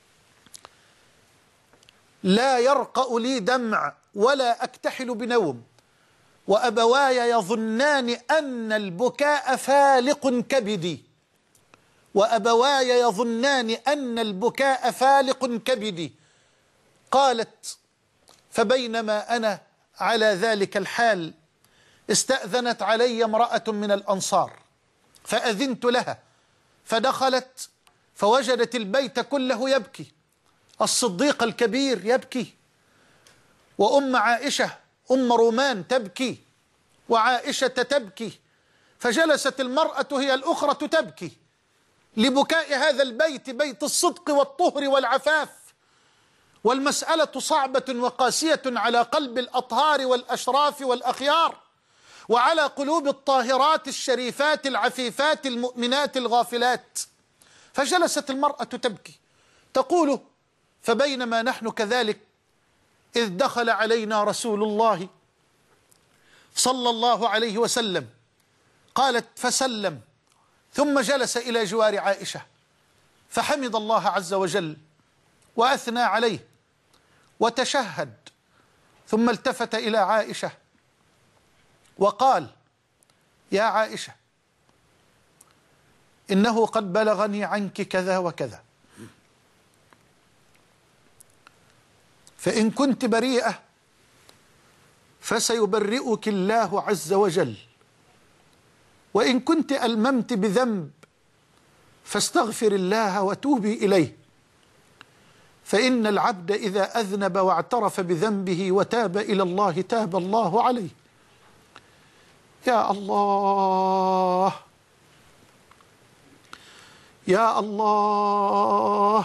لا يرقأ لي دمع ولا أكتحل بنوم، وأبواي يظنان أن البكاء فالق كبدي، وأبواي يظنان أن البكاء فالق كبدي. قالت: فبينما أنا على ذلك الحال استأذنت علي امرأة من الأنصار، فأذنت لها، فدخلت فوجدت البيت كله يبكي، الصديق الكبير يبكي، وأم عائشة أم رومان تبكي، وعائشة تبكي، فجلست المرأة هي الأخرى تبكي لبكاء هذا البيت، بيت الصدق والطهر والعفاف. والمسألة صعبة وقاسية على قلب الأطهار والأشراف والأخيار، وعلى قلوب الطاهرات الشريفات العفيفات المؤمنات الغافلات. فجلست المرأة تبكي تقول: فبينما نحن كذلك إذ دخل علينا رسول الله صلى الله عليه وسلم. قالت: فسلم، ثم جلس إلى جوار عائشة فحمد الله عز وجل وأثنى عليه وتشهد، ثم التفت إلى عائشة وقال: يا عائشة، إنه قد بلغني عنك كذا وكذا، فإن كنت بريئة فسيبرئك الله عز وجل، وإن كنت ألممت بذنب فاستغفر الله وتوبي إليه، فإن العبد إذا أذنب واعترف بذنبه وتاب إلى الله تاب الله عليه. يا الله يا الله،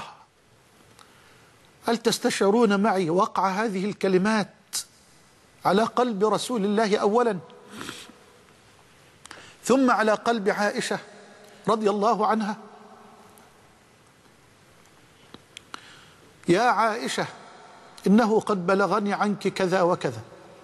هل تستشعرون معي وقع هذه الكلمات على قلب رسول الله أولا، ثم على قلب عائشة رضي الله عنها؟ يا عائشة، إنه قد بلغني عنك كذا وكذا،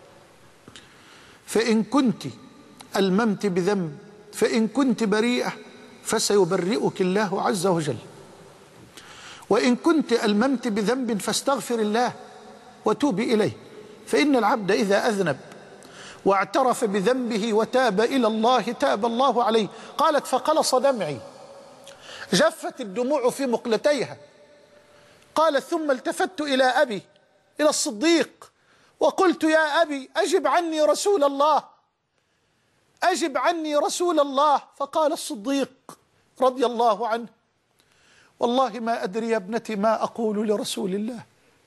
فإن كنت ألممت بذنب فإن كنت بريئة فسيبرئك الله عز وجل، وإن كنت ألممت بذنب فاستغفر الله وتوبي إليه، فإن العبد إذا أذنب واعترف بذنبه وتاب إلى الله تاب الله عليه. قالت: فقلص دمعي، جفت الدموع في مقلتيها. قالت: ثم التفت إلى أبي، إلى الصديق، وقلت: يا أبي، أجب عني رسول الله، أجب عني رسول الله. فقال الصديق رضي الله عنه: والله ما أدري يا ابنتي ما أقول لرسول الله،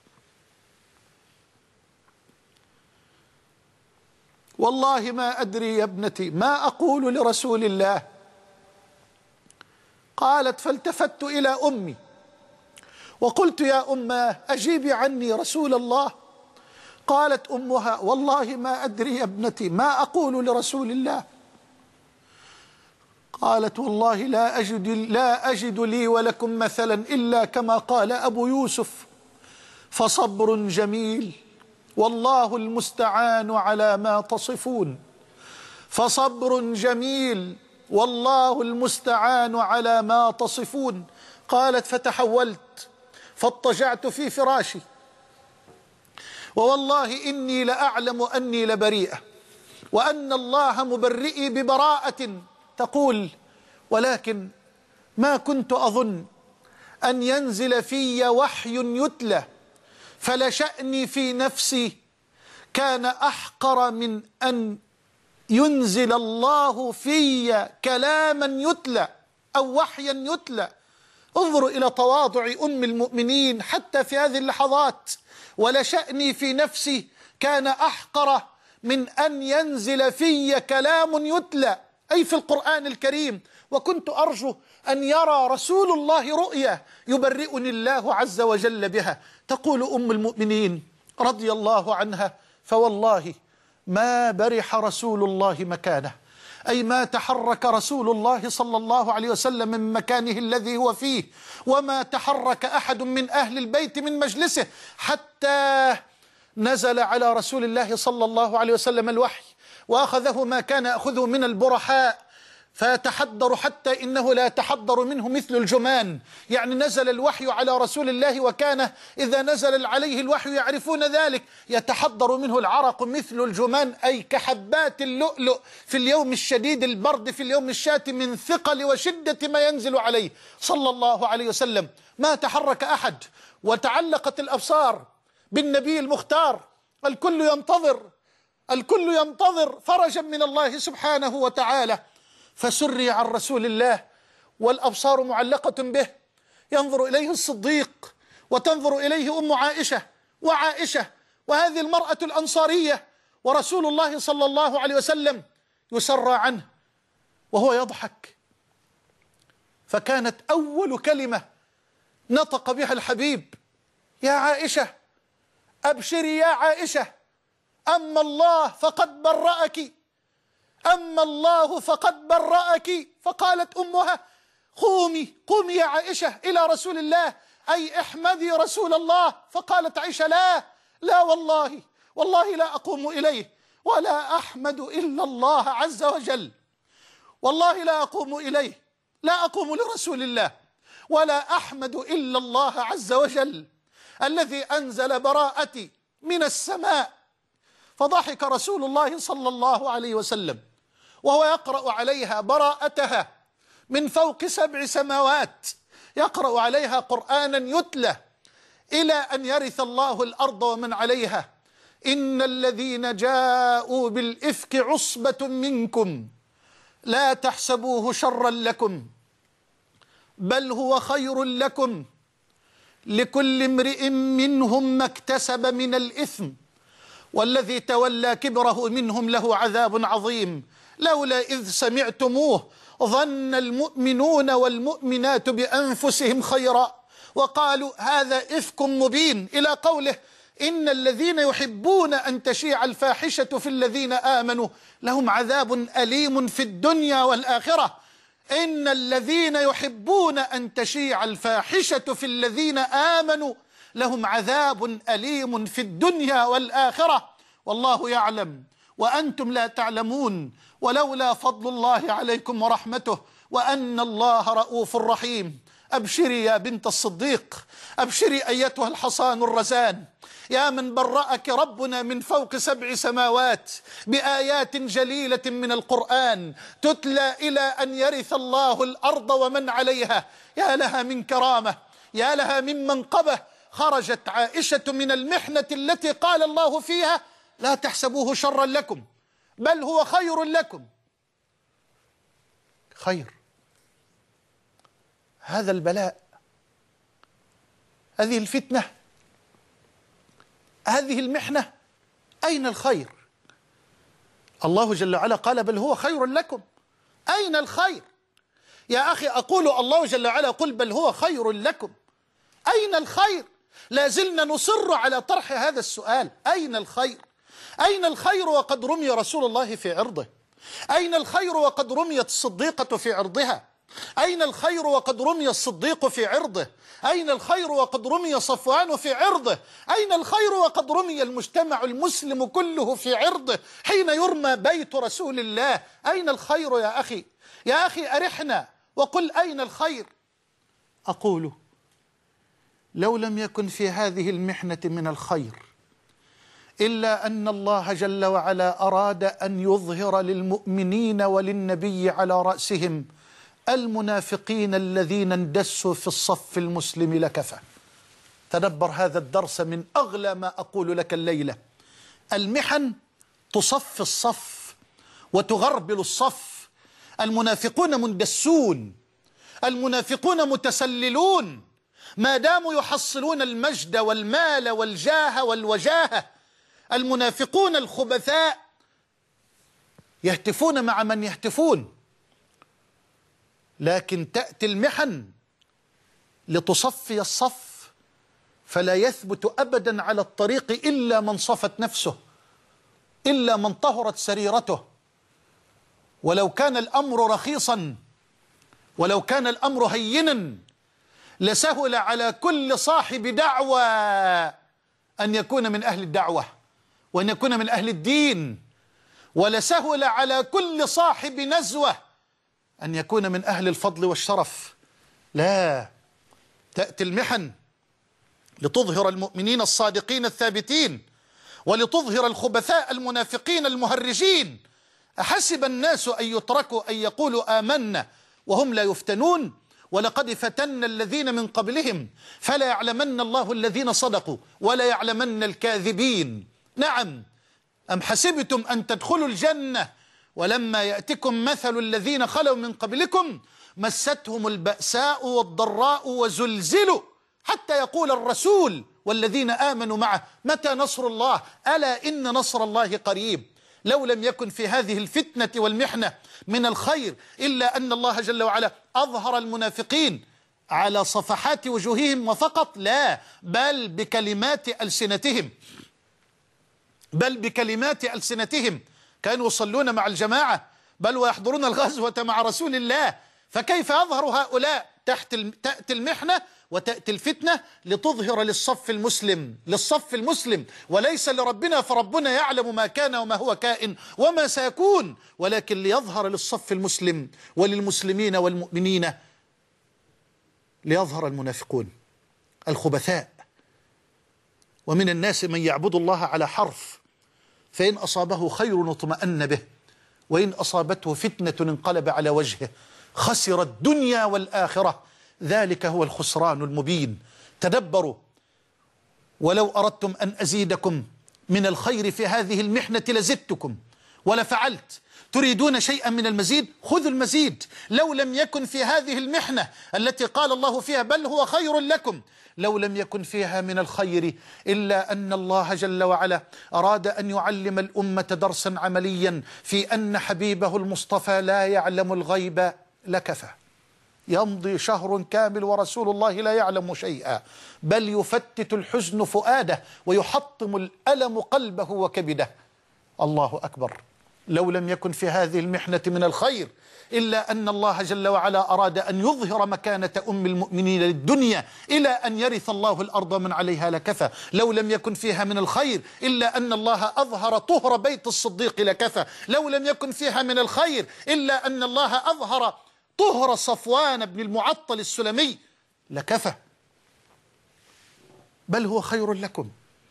والله ما أدري يا ابنتي ما أقول لرسول الله. قالت: فالتفت إلى أمي وقلت: يا أماه، أجيبي عني رسول الله. قالت أمها: والله ما أدري يا ابنتي ما أقول لرسول الله. قالت: والله لا أجد لي ولكم مثلا إلا كما قال أبو يوسف: فصبر جميل والله المستعان على ما تصفون. فصبر جميل والله المستعان على ما تصفون. قالت: فتحولت فاضطجعت في فراشي، ووالله إني لأعلم أني لبريئة وأن الله مبرئي ببراءة. تقول: ولكن ما كنت أظن أن ينزل في وحي يتلى، فلشأني في نفسي كان أحقر من أن ينزل الله في كلاما يتلى أو وحيا يتلى. انظروا إلى تواضع أم المؤمنين حتى في هذه اللحظات. ولشأني في نفسي كان أحقر من أن ينزل في كلام يتلى، أي في القرآن الكريم، وكنت أرجو أن يرى رسول الله رؤيا يبرئني الله عز وجل بها. تقول أم المؤمنين رضي الله عنها: فوالله ما برح رسول الله مكانه، أي ما تحرك رسول الله صلى الله عليه وسلم من مكانه الذي هو فيه، وما تحرك أحد من أهل البيت من مجلسه، حتى نزل على رسول الله صلى الله عليه وسلم الوحي وأخذه ما كان يأخذه من البرحاء، فيتحضر حتى إنه لا يتحضر منه مثل الجمان. يعني نزل الوحي على رسول الله، وكان إذا نزل عليه الوحي يعرفون ذلك، يتحضر منه العرق مثل الجمان، أي كحبات اللؤلؤ في اليوم الشديد البرد، في اليوم الشاتي، من ثقل وشدة ما ينزل عليه صلى الله عليه وسلم. ما تحرك أحد، وتعلقت الأبصار بالنبي المختار. الكل ينتظر فرجا من الله سبحانه وتعالى. فسري عن رسول الله والأبصار معلقة به، ينظر إليه الصديق وتنظر إليه أم عائشة وهذه المرأة الأنصارية، ورسول الله صلى الله عليه وسلم يسرى عنه وهو يضحك. فكانت أول كلمة نطق بها الحبيب: يا عائشة، أبشري يا عائشة، أما الله فقد برأك، أما الله فقد برأك. فقالت أمها: قومي قومي يا عائشة إلى رسول الله، أي احمدي رسول الله. فقالت عائشة: لا والله، والله لا أقوم إليه ولا أحمد إلا الله عز وجل، والله لا أقوم إليه، لا أقوم لرسول الله ولا أحمد إلا الله عز وجل الذي أنزل براءتي من السماء. فضحك رسول الله صلى الله عليه وسلم وهو يقرأ عليها براءتها من فوق 7 سماوات، يقرأ عليها قرآنا يتلى إلى أن يرث الله الأرض ومن عليها: إن الذين جاءوا بالإفك عصبة منكم لا تحسبوه شرا لكم بل هو خير لكم، لكل امرئ منهم ما اكتسب من الإثم والذي تولى كبره منهم له عذاب عظيم. لولا إذ سمعتموه ظن المؤمنون والمؤمنات بأنفسهم خيرا وقالوا هذا إفك مبين، إلى قوله: إن الذين يحبون أن تشيع الفاحشة في الذين آمنوا لهم عذاب أليم في الدنيا والآخرة. إن الذين يحبون أن تشيع الفاحشة في الذين آمنوا لهم عذاب أليم في الدنيا والآخرة، والله يعلم وأنتم لا تعلمون، ولولا فضل الله عليكم ورحمته وأن الله رؤوف رحيم. أبشري يا بنت الصديق، أبشري أيتها الحصان الرزان، يا من برأك ربنا من فوق 7 سماوات بآيات جليلة من القرآن تتلى إلى أن يرث الله الأرض ومن عليها. يا لها من كرامة، يا لها من منقبة. خرجت عائشة من المحنة التي قال الله فيها: لا تحسبوه شرا لكم بل هو خير لكم. خير. هذا البلاء، هذه الفتنة، هذه المحنة، أين الخير؟ الله جل وعلا قال: بل هو خير لكم. أين الخير؟ يا أخي أقول الله جل وعلا قل بل هو خير لكم، أين الخير؟ لا زلنا نصر على طرح هذا السؤال: أين الخير؟ أين الخير وقد رمي رسول الله في عرضه؟ أين الخير وقد رميت الصديقة في عرضها؟ أين الخير وقد رمي الصديق في عرضه؟ أين الخير وقد رمي صفوان في عرضه؟ أين الخير وقد رمي المجتمع المسلم كله في عرضه حين يرمى بيت رسول الله؟ أين الخير يا أخي؟ يا أخي أرحنا وقل أين الخير؟ أقول: لو لم يكن في هذه المحنة من الخير إلا أن الله جل وعلا أراد أن يظهر للمؤمنين وللنبي على رأسهم المنافقين الذين اندسوا في الصف المسلم لكفى. تدبر هذا الدرس من أغلى ما أقول لك الليلة. المحن تصف الصف وتغربل الصف. المنافقون مندسون، المنافقون متسللون، ما داموا يحصلون المجد والمال والجاه والوجاهة. المنافقون الخبثاء يهتفون مع من يهتفون، لكن تأتي المحن لتصفي الصف، فلا يثبت أبدا على الطريق إلا من صفت نفسه، إلا من طهرت سريرته. ولو كان الأمر رخيصا، ولو كان الأمر هينا، لسهل على كل صاحب دعوة أن يكون من أهل الدعوة وأن يكون من أهل الدين، ولسهل على كل صاحب نزوة أن يكون من أهل الفضل والشرف. لا، تأتي المحن لتظهر المؤمنين الصادقين الثابتين ولتظهر الخبثاء المنافقين المهرجين. أحسب الناس أن يتركوا أن يقولوا آمنا وهم لا يفتنون؟ ولقد فتنا الذين من قبلهم فلا يعلمن الله الذين صدقوا ولا يعلمن الكاذبين. نعم، أم حسبتم أن تدخلوا الجنة ولما يأتكم مثل الذين خلوا من قبلكم مستهم البأساء والضراء وزلزلوا حتى يقول الرسول والذين آمنوا معه متى نصر الله؟ ألا إن نصر الله قريب. لو لم يكن في هذه الفتنة والمحنة من الخير إلا أن الله جل وعلا أظهر المنافقين. على صفحات وجوههم وفقط، لا، بل بكلمات ألسنتهم، بل بكلمات ألسنتهم. كانوا يصلون مع الجماعة، بل ويحضرون الغزوة مع رسول الله. فكيف يظهر هؤلاء؟ تأتي المحنة وتأتي الفتنة لتظهر للصف المسلم وليس لربنا، فربنا يعلم ما كان وما هو كائن وما سيكون، ولكن ليظهر للصف المسلم وللمسلمين والمؤمنين، ليظهر المنافقون الخبثاء. ومن الناس من يعبد الله على حرف، فإن أصابه خير اطمأن به، وإن أصابته فتنة انقلب على وجهه، خسر الدنيا والآخرة، ذلك هو الخسران المبين. تدبروا: ولو أردتم أن أزيدكم من الخير في هذه المحنة لزدتكم ولفعلت. تريدون شيئا من المزيد؟ خذوا المزيد. لو لم يكن في هذه المحنة التي قال الله فيها بل هو خير لكم، لو لم يكن فيها من الخير إلا أن الله جل وعلا أراد أن يعلم الأمة درسا عمليا في أن حبيبه المصطفى لا يعلم الغيب لكفى. يمضي شهر كامل ورسول الله لا يعلم شيئا، بل يفتت الحزن فؤاده ويحطم الألم قلبه وكبده. الله أكبر. لو لم يكن في هذه المحنة من الخير إلا أن الله جل وعلا أراد أن يظهر مكانة أم المؤمنين للدنيا إلى أن يرث الله الأرض من عليها لكفى. لو لم يكن فيها من الخير إلا أن الله أظهر طهر بيت الصديق لكفى. لو لم يكن فيها من الخير إلا أن الله أظهر طهر صفوان بن المعطل السلمي لكفى. بل هو خير لكم،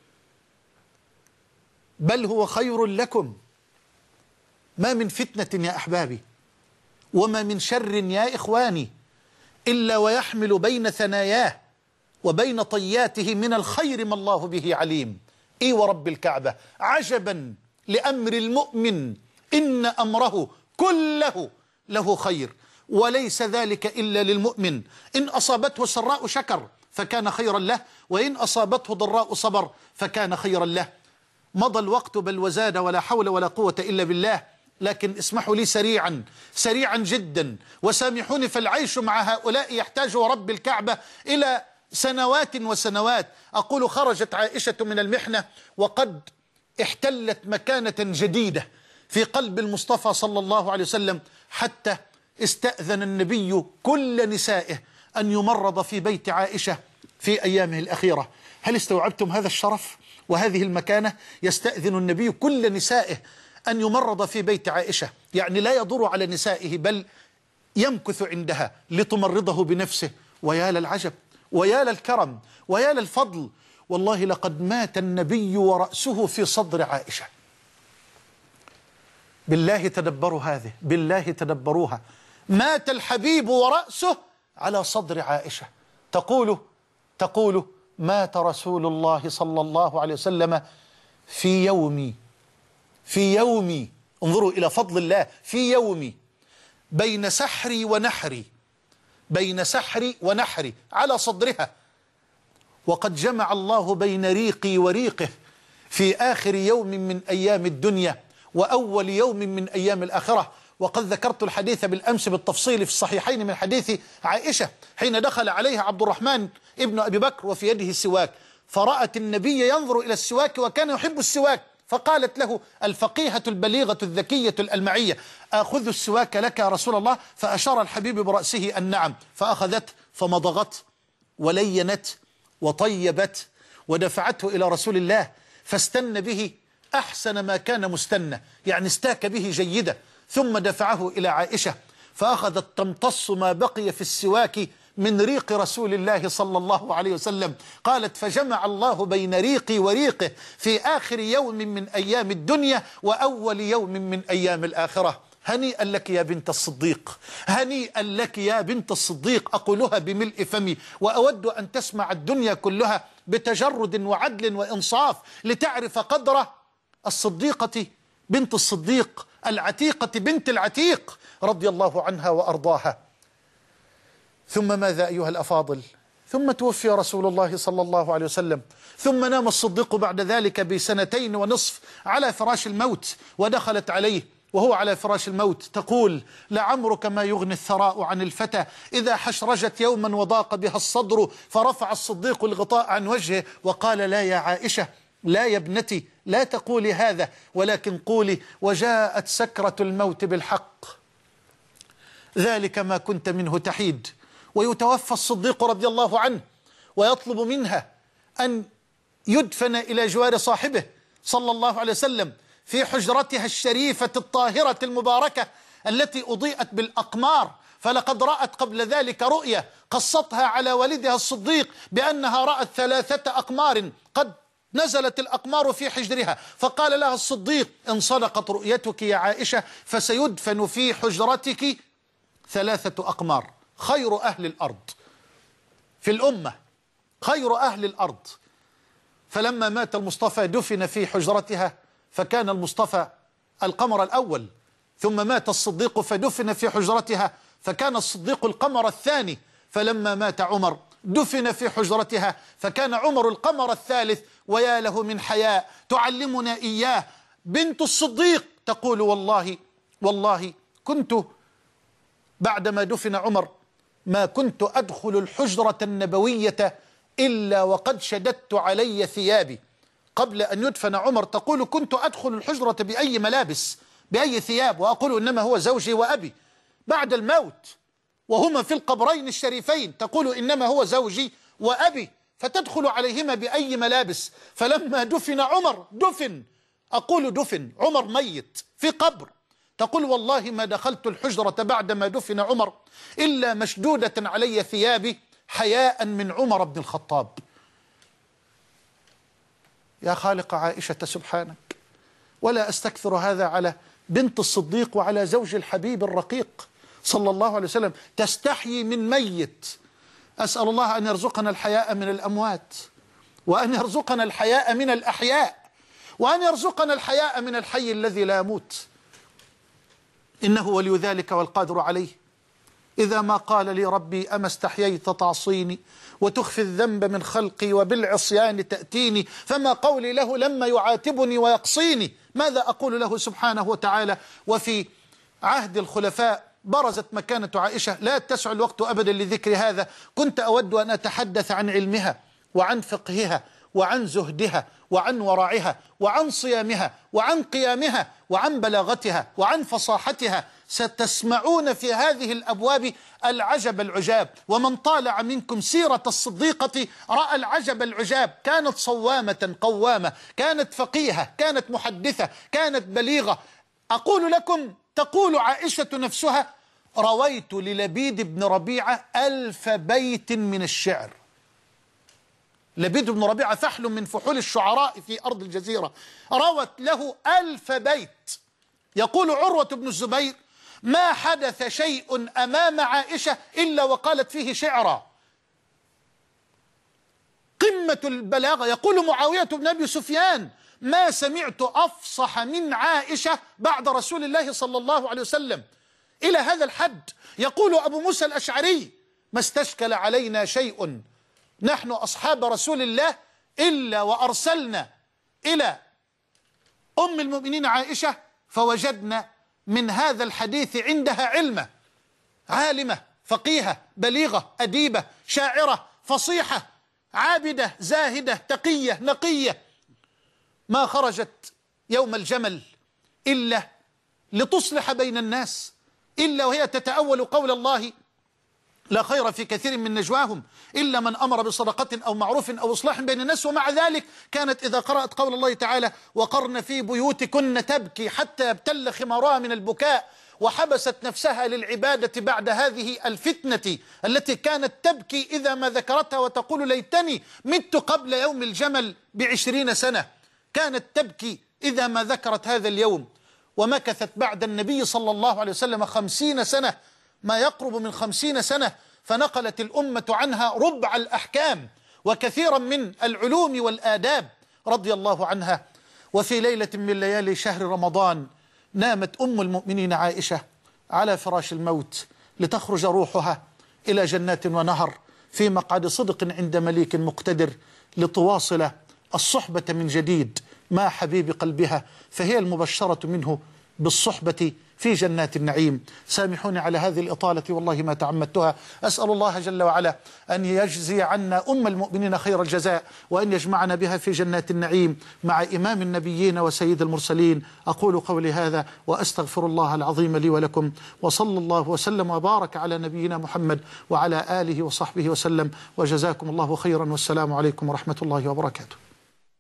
بل هو خير لكم. ما من فتنة يا أحبابي وما من شر يا إخواني إلا ويحمل بين ثناياه وبين طياته من الخير ما الله به عليم. إي ورب الكعبة، عجبا لأمر المؤمن إن أمره كله له خير، وليس ذلك إلا للمؤمن. إن أصابته سراء شكر فكان خيرا له، وإن أصابته ضراء صبر فكان خيرا له. مضى الوقت بل وزاد، ولا حول ولا قوة إلا بالله. لكن اسمحوا لي سريعا جدا وسامحوني، فالعيش مع هؤلاء يحتاج ورب الكعبة إلى سنوات وسنوات. أقول: خرجت عائشة من المحنة وقد احتلت مكانة جديدة في قلب المصطفى صلى الله عليه وسلم، حتى استأذن النبي كل نسائه أن يمرض في بيت عائشة في أيامه الأخيرة. هل استوعبتم هذا الشرف وهذه المكانة؟ يستأذن النبي كل نسائه أن يمرض في بيت عائشة، يعني لا يضر على نسائه بل يمكث عندها لتمرضه بنفسه. ويا للعجب ويا للكرم ويا للفضل، والله لقد مات النبي ورأسه في صدر عائشة. بالله تدبروا هذه، بالله تدبروها. مات الحبيب ورأسه على صدر عائشة. تقول مات رسول الله صلى الله عليه وسلم في يومي، انظروا إلى فضل الله، في يومي بين سحري ونحري على صدرها. وقد جمع الله بين ريقي وريقه في آخر يوم من أيام الدنيا وأول يوم من أيام الآخرة. وقد ذكرت الحديث بالأمس بالتفصيل في الصحيحين من حديث عائشة حين دخل عليها عبد الرحمن ابن أبي بكر وفي يده السواك، فرأت النبي ينظر إلى السواك وكان يحب السواك، فقالت له الفقيهة البليغة الذكية الألمعية: آخذ السواك لك يا رسول الله؟ فأشار الحبيب برأسه النعم، فأخذت فمضغت ولينت وطيبت ودفعته إلى رسول الله، فاستن به أحسن ما كان مستنى، يعني استاك به جيدة، ثم دفعه إلى عائشة فأخذت تمتص ما بقي في السواك من ريق رسول الله صلى الله عليه وسلم. قالت: فجمع الله بين ريقي وريقه في آخر يوم من أيام الدنيا وأول يوم من أيام الآخرة. هنيئا لك يا بنت الصديق، هنيئا لك يا بنت الصديق. أقولها بملء فمي، وأود أن تسمع الدنيا كلها بتجرد وعدل وإنصاف لتعرف قدر الصديقة بنت الصديق، العتيقة بنت العتيق رضي الله عنها وأرضاها. ثم ماذا أيها الأفاضل؟ ثم توفي رسول الله صلى الله عليه وسلم، ثم نام الصديق بعد ذلك ب2.5 سنين على فراش الموت، ودخلت عليه وهو على فراش الموت تقول: لعمرك ما يغني الثراء عن الفتى إذا حشرجت يوما وضاق بها الصدر. فرفع الصديق الغطاء عن وجهه وقال: لا يا عائشة، لا يا ابنتي، لا تقولي هذا، ولكن قولي: وجاءت سكرة الموت بالحق، ذلك ما كنت منه تحيد. ويتوفى الصديق رضي الله عنه ويطلب منها أن يدفن إلى جوار صاحبه صلى الله عليه وسلم في حجرتها الشريفة الطاهرة المباركة التي أضيئت بالأقمار. فلقد رأت قبل ذلك رؤيا قصتها على والدها الصديق بأنها رأت 3 أقمار قد نزلت الأقمار في حجرها. فقال لها الصديق: إن صدقت رؤيتك يا عائشة فسيدفن في حجرتك 3 أقمار، خير أهل الأرض في الأمة، خير أهل الأرض. فلما مات المصطفى دفن في حجرتها، فكان المصطفى القمر الأول. ثم مات الصديق فدفن في حجرتها، فكان الصديق القمر الثاني. فلما مات عمر دفن في حجرتها، فكان عمر القمر الثالث. ويا له من حياء تعلمنا إياه بنت الصديق، تقول: والله كنت بعدما دفن عمر ما كنت أدخل الحجرة النبوية إلا وقد شددت علي ثيابي. قبل أن يدفن عمر تقول: كنت أدخل الحجرة بأي ملابس، بأي ثياب، وأقول إنما هو زوجي وأبي. بعد الموت وهما في القبرين الشريفين تقول: إنما هو زوجي وأبي، فتدخل عليهما بأي ملابس. فلما دفن عمر أقول دفن عمر ميت في قبر، تقول: والله ما دخلت الحجرة بعدما دفن عمر إلا مشدودة علي ثيابي حياء من عمر بن الخطاب. يا خالق عائشة سبحانك، ولا أستكثر هذا على بنت الصديق وعلى زوج الحبيب الرقيق صلى الله عليه وسلم، تستحيي من ميت. أسأل الله أن يرزقنا الحياء من الأموات، وأن يرزقنا الحياء من الأحياء، وأن يرزقنا الحياء من الحي الذي لا يموت، إنه ولي ذلك والقادر عليه. إذا ما قال لي ربي: أما استحييت تعصيني وتخفي الذنب من خلقي وبالعصيان تأتيني، فما قولي له لما يعاتبني ويقصيني؟ ماذا أقول له سبحانه وتعالى؟ وفي عهد الخلفاء برزت مكانة عائشة، لا يتسع الوقت أبدا لذكر هذا. كنت أود أن أتحدث عن علمها وعن فقهها وعن زهدها وعن ورعها وعن صيامها وعن قيامها وعن بلاغتها وعن فصاحتها. ستسمعون في هذه الأبواب العجب العجاب. ومن طالع منكم سيرة الصديقة رأى العجب العجاب. كانت صوامة قوامة، كانت فقيهة، كانت محدثة، كانت بليغة. أقول لكم، تقول عائشة نفسها: رويت للبيد بن ربيعة 1000 بيت من الشعر. لبيد بن ربيعة فحل من فحول الشعراء في أرض الجزيرة، روت له 1000 بيت. يقول عروة بن الزبير: ما حدث شيء أمام عائشة إلا وقالت فيه شعرا. قمة البلاغة. يقول معاوية بن أبي سفيان: ما سمعت أفصح من عائشة بعد رسول الله صلى الله عليه وسلم. إلى هذا الحد. يقول أبو موسى الأشعري: ما استشكل علينا شيء نحن أصحاب رسول الله إلا وأرسلنا إلى أم المؤمنين عائشة فوجدنا من هذا الحديث عندها علما. عالمة، فقيهة، بليغة، أديبة، شاعرة، فصيحة، عابدة، زاهدة، تقية، نقية. ما خرجت يوم الجمل إلا لتصلح بين الناس، إلا وهي تتأول قول الله: لا خير في كثير من نجواهم إلا من أمر بصدقة أو معروف أو إصلاح بين الناس. ومع ذلك كانت إذا قرأت قول الله تعالى: وقرن في بيوتكن تبكي حتى يبتل خمارها من البكاء، وحبست نفسها للعبادة بعد هذه الفتنة التي كانت تبكي إذا ما ذكرتها وتقول: ليتني مت قبل يوم الجمل ب20 سنة. كانت تبكي إذا ما ذكرت هذا اليوم. ومكثت بعد النبي صلى الله عليه وسلم 50 سنة، ما يقرب من 50 سنة، فنقلت الأمة عنها ربع الأحكام وكثيرا من العلوم والآداب رضي الله عنها. وفي ليلة من ليالي شهر رمضان نامت أم المؤمنين عائشة على فراش الموت لتخرج روحها إلى جنات ونهر في مقعد صدق عند مليك مقتدر، لتواصل الصحبة من جديد مع حبيب قلبها. فهي المبشرة منه بالصحبة في جنات النعيم. سامحوني على هذه الإطالة، والله ما تعمدتها. أسأل الله جل وعلا أن يجزي عنا أم المؤمنين خير الجزاء، وأن يجمعنا بها في جنات النعيم مع إمام النبيين وسيد المرسلين. أقول قولي هذا وأستغفر الله العظيم لي ولكم، وصلى الله وسلم وبارك على نبينا محمد وعلى آله وصحبه وسلم، وجزاكم الله خيرا، والسلام عليكم ورحمة الله وبركاته.